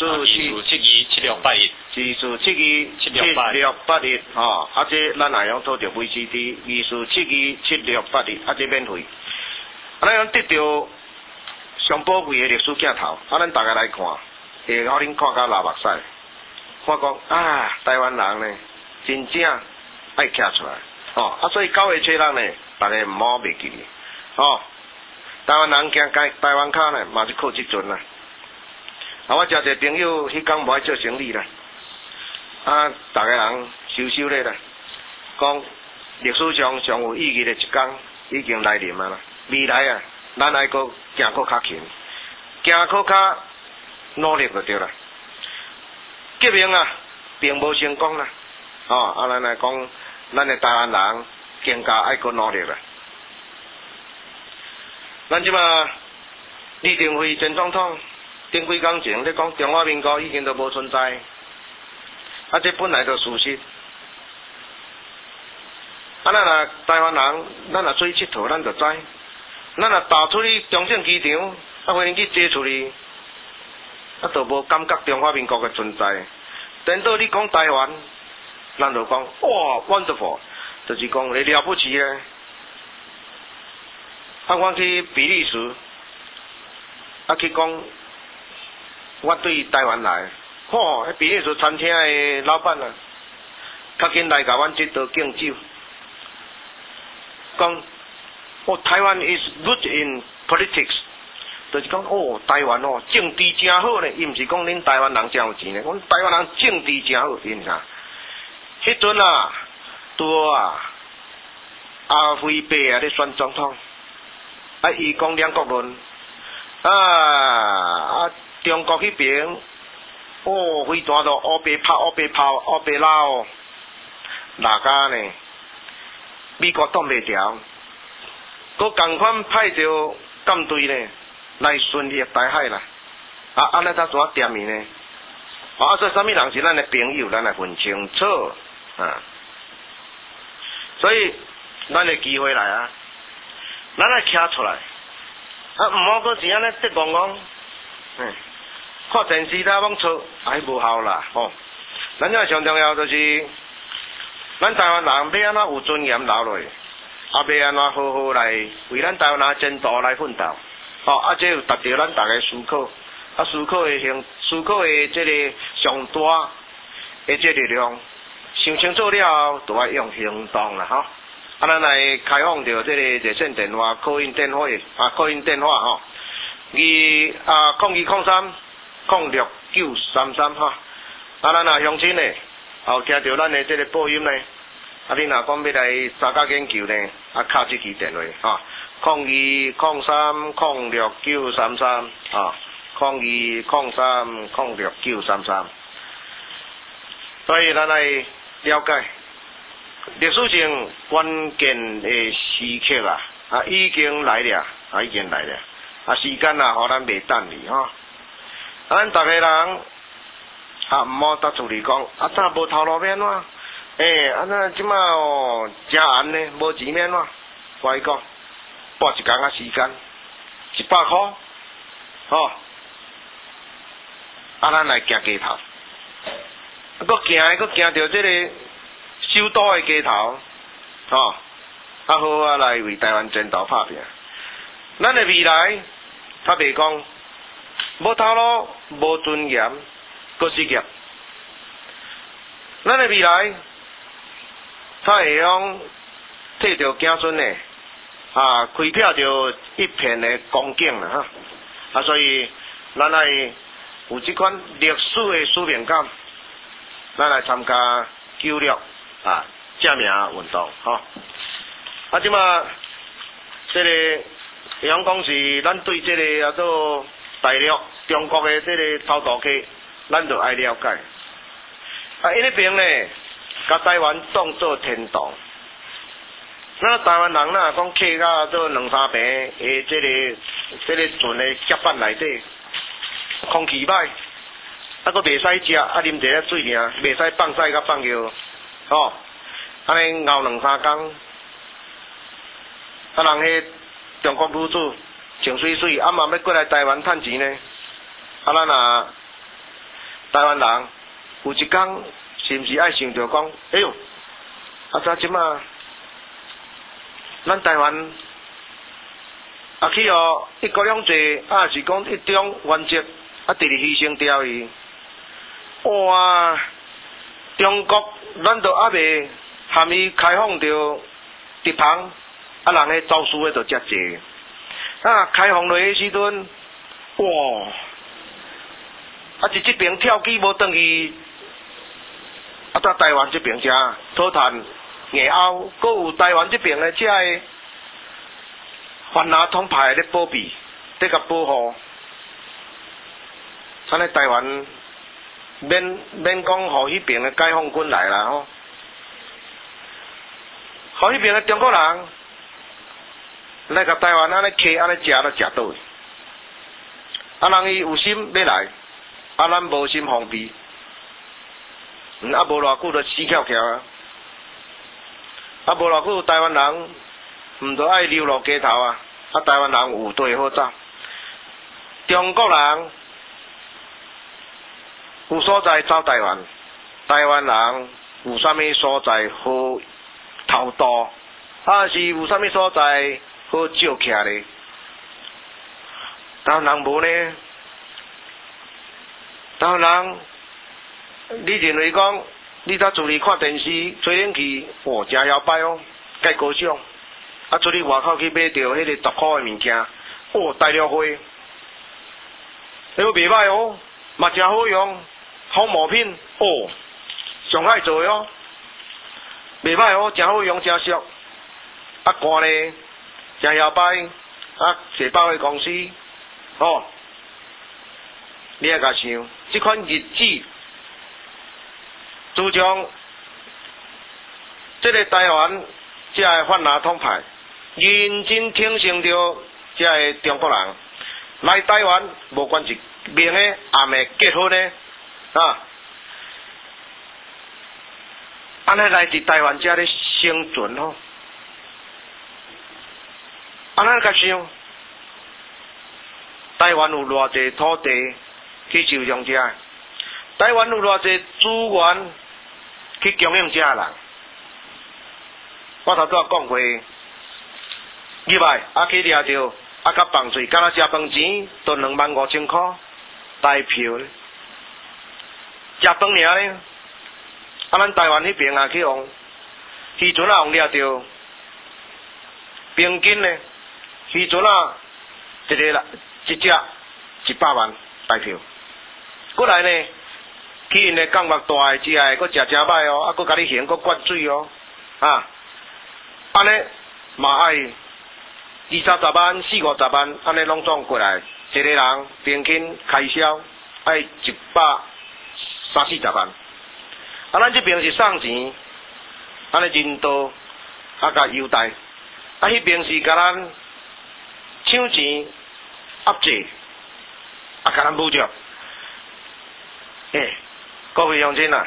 24727681，24727681，这咱会用讨到 VCD 24727681，这免费，咱用得到上宝贵的历史镜头，咱大家来看，会互恁看甲流目屎。我讲台湾人呢，真正爱站出来，所以9月7日呢，大家唔好袂记，台湾人行台湾卡呢，嘛是靠这阵啦。我交一个朋友，迄天无爱做生意啦，大家人收咧啦，讲历史上上有意义的一天已经来临啊啦，未来啊，咱爱搁行搁较勤，行搁较努力就对啦。革命并无成功啦，咱来讲，咱的台湾人更加爱搁努力啦。 咱即马李登辉前总统顶几工前咧讲中华民国已经都无存在，啊，这本来就事实。啊，咱若台湾人，咱若出去佚佗，咱就知。咱若踏出去中正机场，啊，忽然去坐出去，啊，就无感觉中华民国嘅存在。等到你讲台湾，咱就讲哇 wonderful， 就是讲你了不起咧。啊，我去比利时，啊去讲我对台湾来，吼，迄比利时餐厅的老板啊，较紧来甲阮即道敬酒。讲，台湾 is good in politics， 就是讲台湾政治真好咧，伊毋是讲恁台湾人真有钱咧，阮台湾人政治真好，因啥？迄阵啊，拄啊，阿辉伯啊咧选总统，啊伊讲两国论，中国迄边，非大都乌白捞，哪家呢？美国挡袂牢，佮共款派着舰队呢来巡猎台海啦。安尼才怎点伊呢？所以啥物人是咱的朋友，咱来分清楚啊。所以咱的机会来啊，咱来徛出来，毋好搁是安尼直讲讲，看电视啦，罔错，无效啦，咱这上重要就是。咱台湾人要安怎有尊严留落，要安怎好好来为咱台湾人前途来奋斗，这有达到咱大家思考，思考的这个上大的这力量，想清楚了后，就要用行动啦，咱来开放着这个热线电话、call in电话，call in电话0203069333咱乡亲呢。听到咱的这个播音呢，你若讲要来参加研究呢，敲这支电话02030693330203069333。所以咱来了解历史上关键的时刻已经来了，时间互咱袂等你咱逐个人。毋好搭厝里讲，早无头路免怎？即摆真闲呢，无钱免怎？我伊讲，拨一工时间，100块，咱来行街头，佫行着这个首都的街头，好来为台湾前途拍拼。咱的未来，他袂讲，无头路，无尊严。个事业，咱的未来，他会用替着子孙呢，开辟着一片的光景啦所以咱来有这款历史的使命感，咱来参加救绿正名运动即马这个讲讲是咱对这个做大陆中国的这个偷渡客。咱就爱了解，因那边呢，甲台湾当作天堂。咱台湾人讲客甲做2-3平的这个船的甲板内底，空气歹，佫袂使食，啉一下水尔，袂使放屎甲放尿，安尼熬2-3工，人迄中国女子穿水水，嘛要过来台湾趁钱呢，咱台湾人有一天是毋是爱想着讲，哎哟，即马咱台湾去一国两制，是讲一中原则，直直牺牲掉伊。哇！中国咱都未含伊开放着地方，人迄走私的就遮济。开放落的时阵，哇！是这边跳机无转去，台湾这边遮讨赚硬后，搁有台湾这边的遮个番拿统派咧保庇，咧甲保护。咱咧台湾免讲，互迄边的解放军来啦互迄边的中国人来甲台湾安尼客安尼食都食倒去。人伊有心要来，咱无心封闭。无偌久就死翘翘啊！无偌久台湾人毋着爱流落街头啊！台湾人有地好走。中国人有所在走台湾，台湾人有啥物所在好偷渡，是有啥物所在好照徛咧？台湾人无呢？台湾人，你认为讲，你在厝里看电视、吹冷气，真摇摆哦，介高尚。出去外口去买着迄个10块的物件，大了花，迄个袂歹哦，嘛真好用，好毛品上海做的哦，袂歹哦，真好用，真俗。寒咧，真摇摆，社保的公司，你也甲想，这款日子，自从这个台湾这个泛蓝统派认真挺身着这个中国人来台湾，无管是明的暗的结婚的安尼来伫台湾这咧生存安尼甲想，台湾有偌济土地去受用者，台湾有偌济资源去供应者人。我头拄仔讲过，入来去掠着，甲放水，敢若食饭钱都25000块，台票咧，食饭尔咧。咱台湾迄边去用，渔船用掠着，平均咧，渔船一只100万台票。过来呢，去因的港目大诶，只个，佫食真歹哦，佫甲你咸，佫灌水哦，安尼嘛爱20-30万、40-50万，安尼拢总过来，一个人平均开销爱130-40万。咱这边是送钱，安尼人多，甲优待，迄边是甲咱抢钱压制，甲咱补助。各位乡亲啊，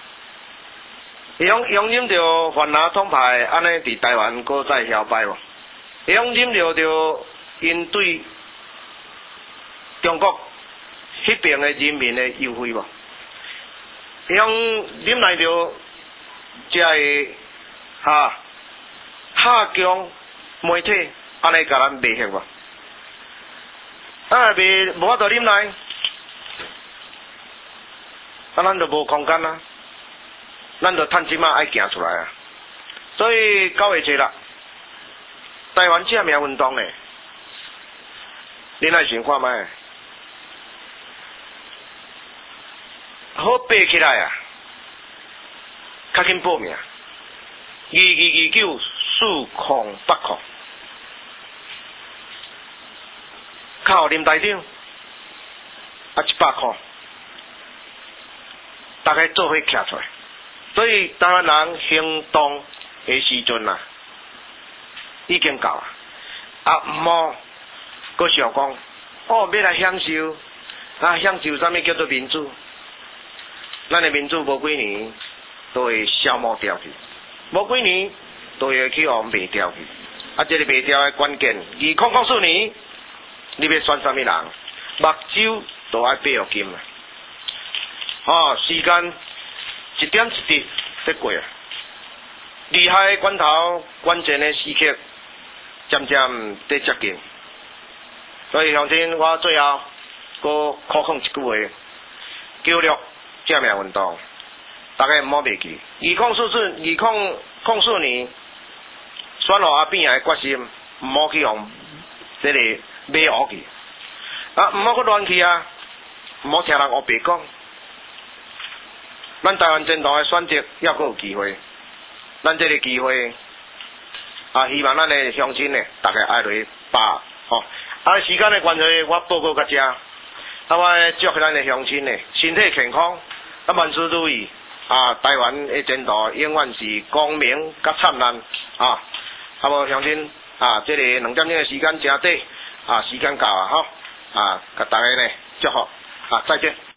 用忍着泛蓝统派安尼伫台湾搁再摇摆无？用忍着因对中国迄边的人民的优惠无？用忍耐着这个下强媒体安尼甲咱卖血无？袂无法度忍耐。咱就无空间啊，咱就趁即马爱行出来啊。所以9月7日，台湾正面运动咧，恁爱想看卖，好爬起来啊，较紧报名，2229-4080，靠林台长，100块。大家做伙徛出来，所以台湾人行动的时阵已经到啊！毋好搁想讲，要来享受，享受啥物叫做民主？咱的民主无几年都会消磨掉去，无几年都会去互卖掉去。这个卖掉的关键，2004年你要选啥物人，目睭都爱买金啊！时间一点一滴在过啊，厉害的关头，关键的时刻渐渐在接近。所以乡亲，我最后搁考控一句话：救力正面运动，大家毋好忘记。2004年选落阿扁的决心，毋好去用这个买学去，毋好去乱去啊，毋好听人黑白讲。咱台湾政党的选择还阁有机会，咱这个机会希望咱的乡亲呢，大家爱落去把时间的关系，我报告到这。我祝咱的乡亲呢，身体健康，万事如意。台湾的前途永远是光明甲灿烂。无乡亲， 啊，这个2点钟的时间真短，啊，时间到啊吼，啊，甲大家呢祝福，啊，再见。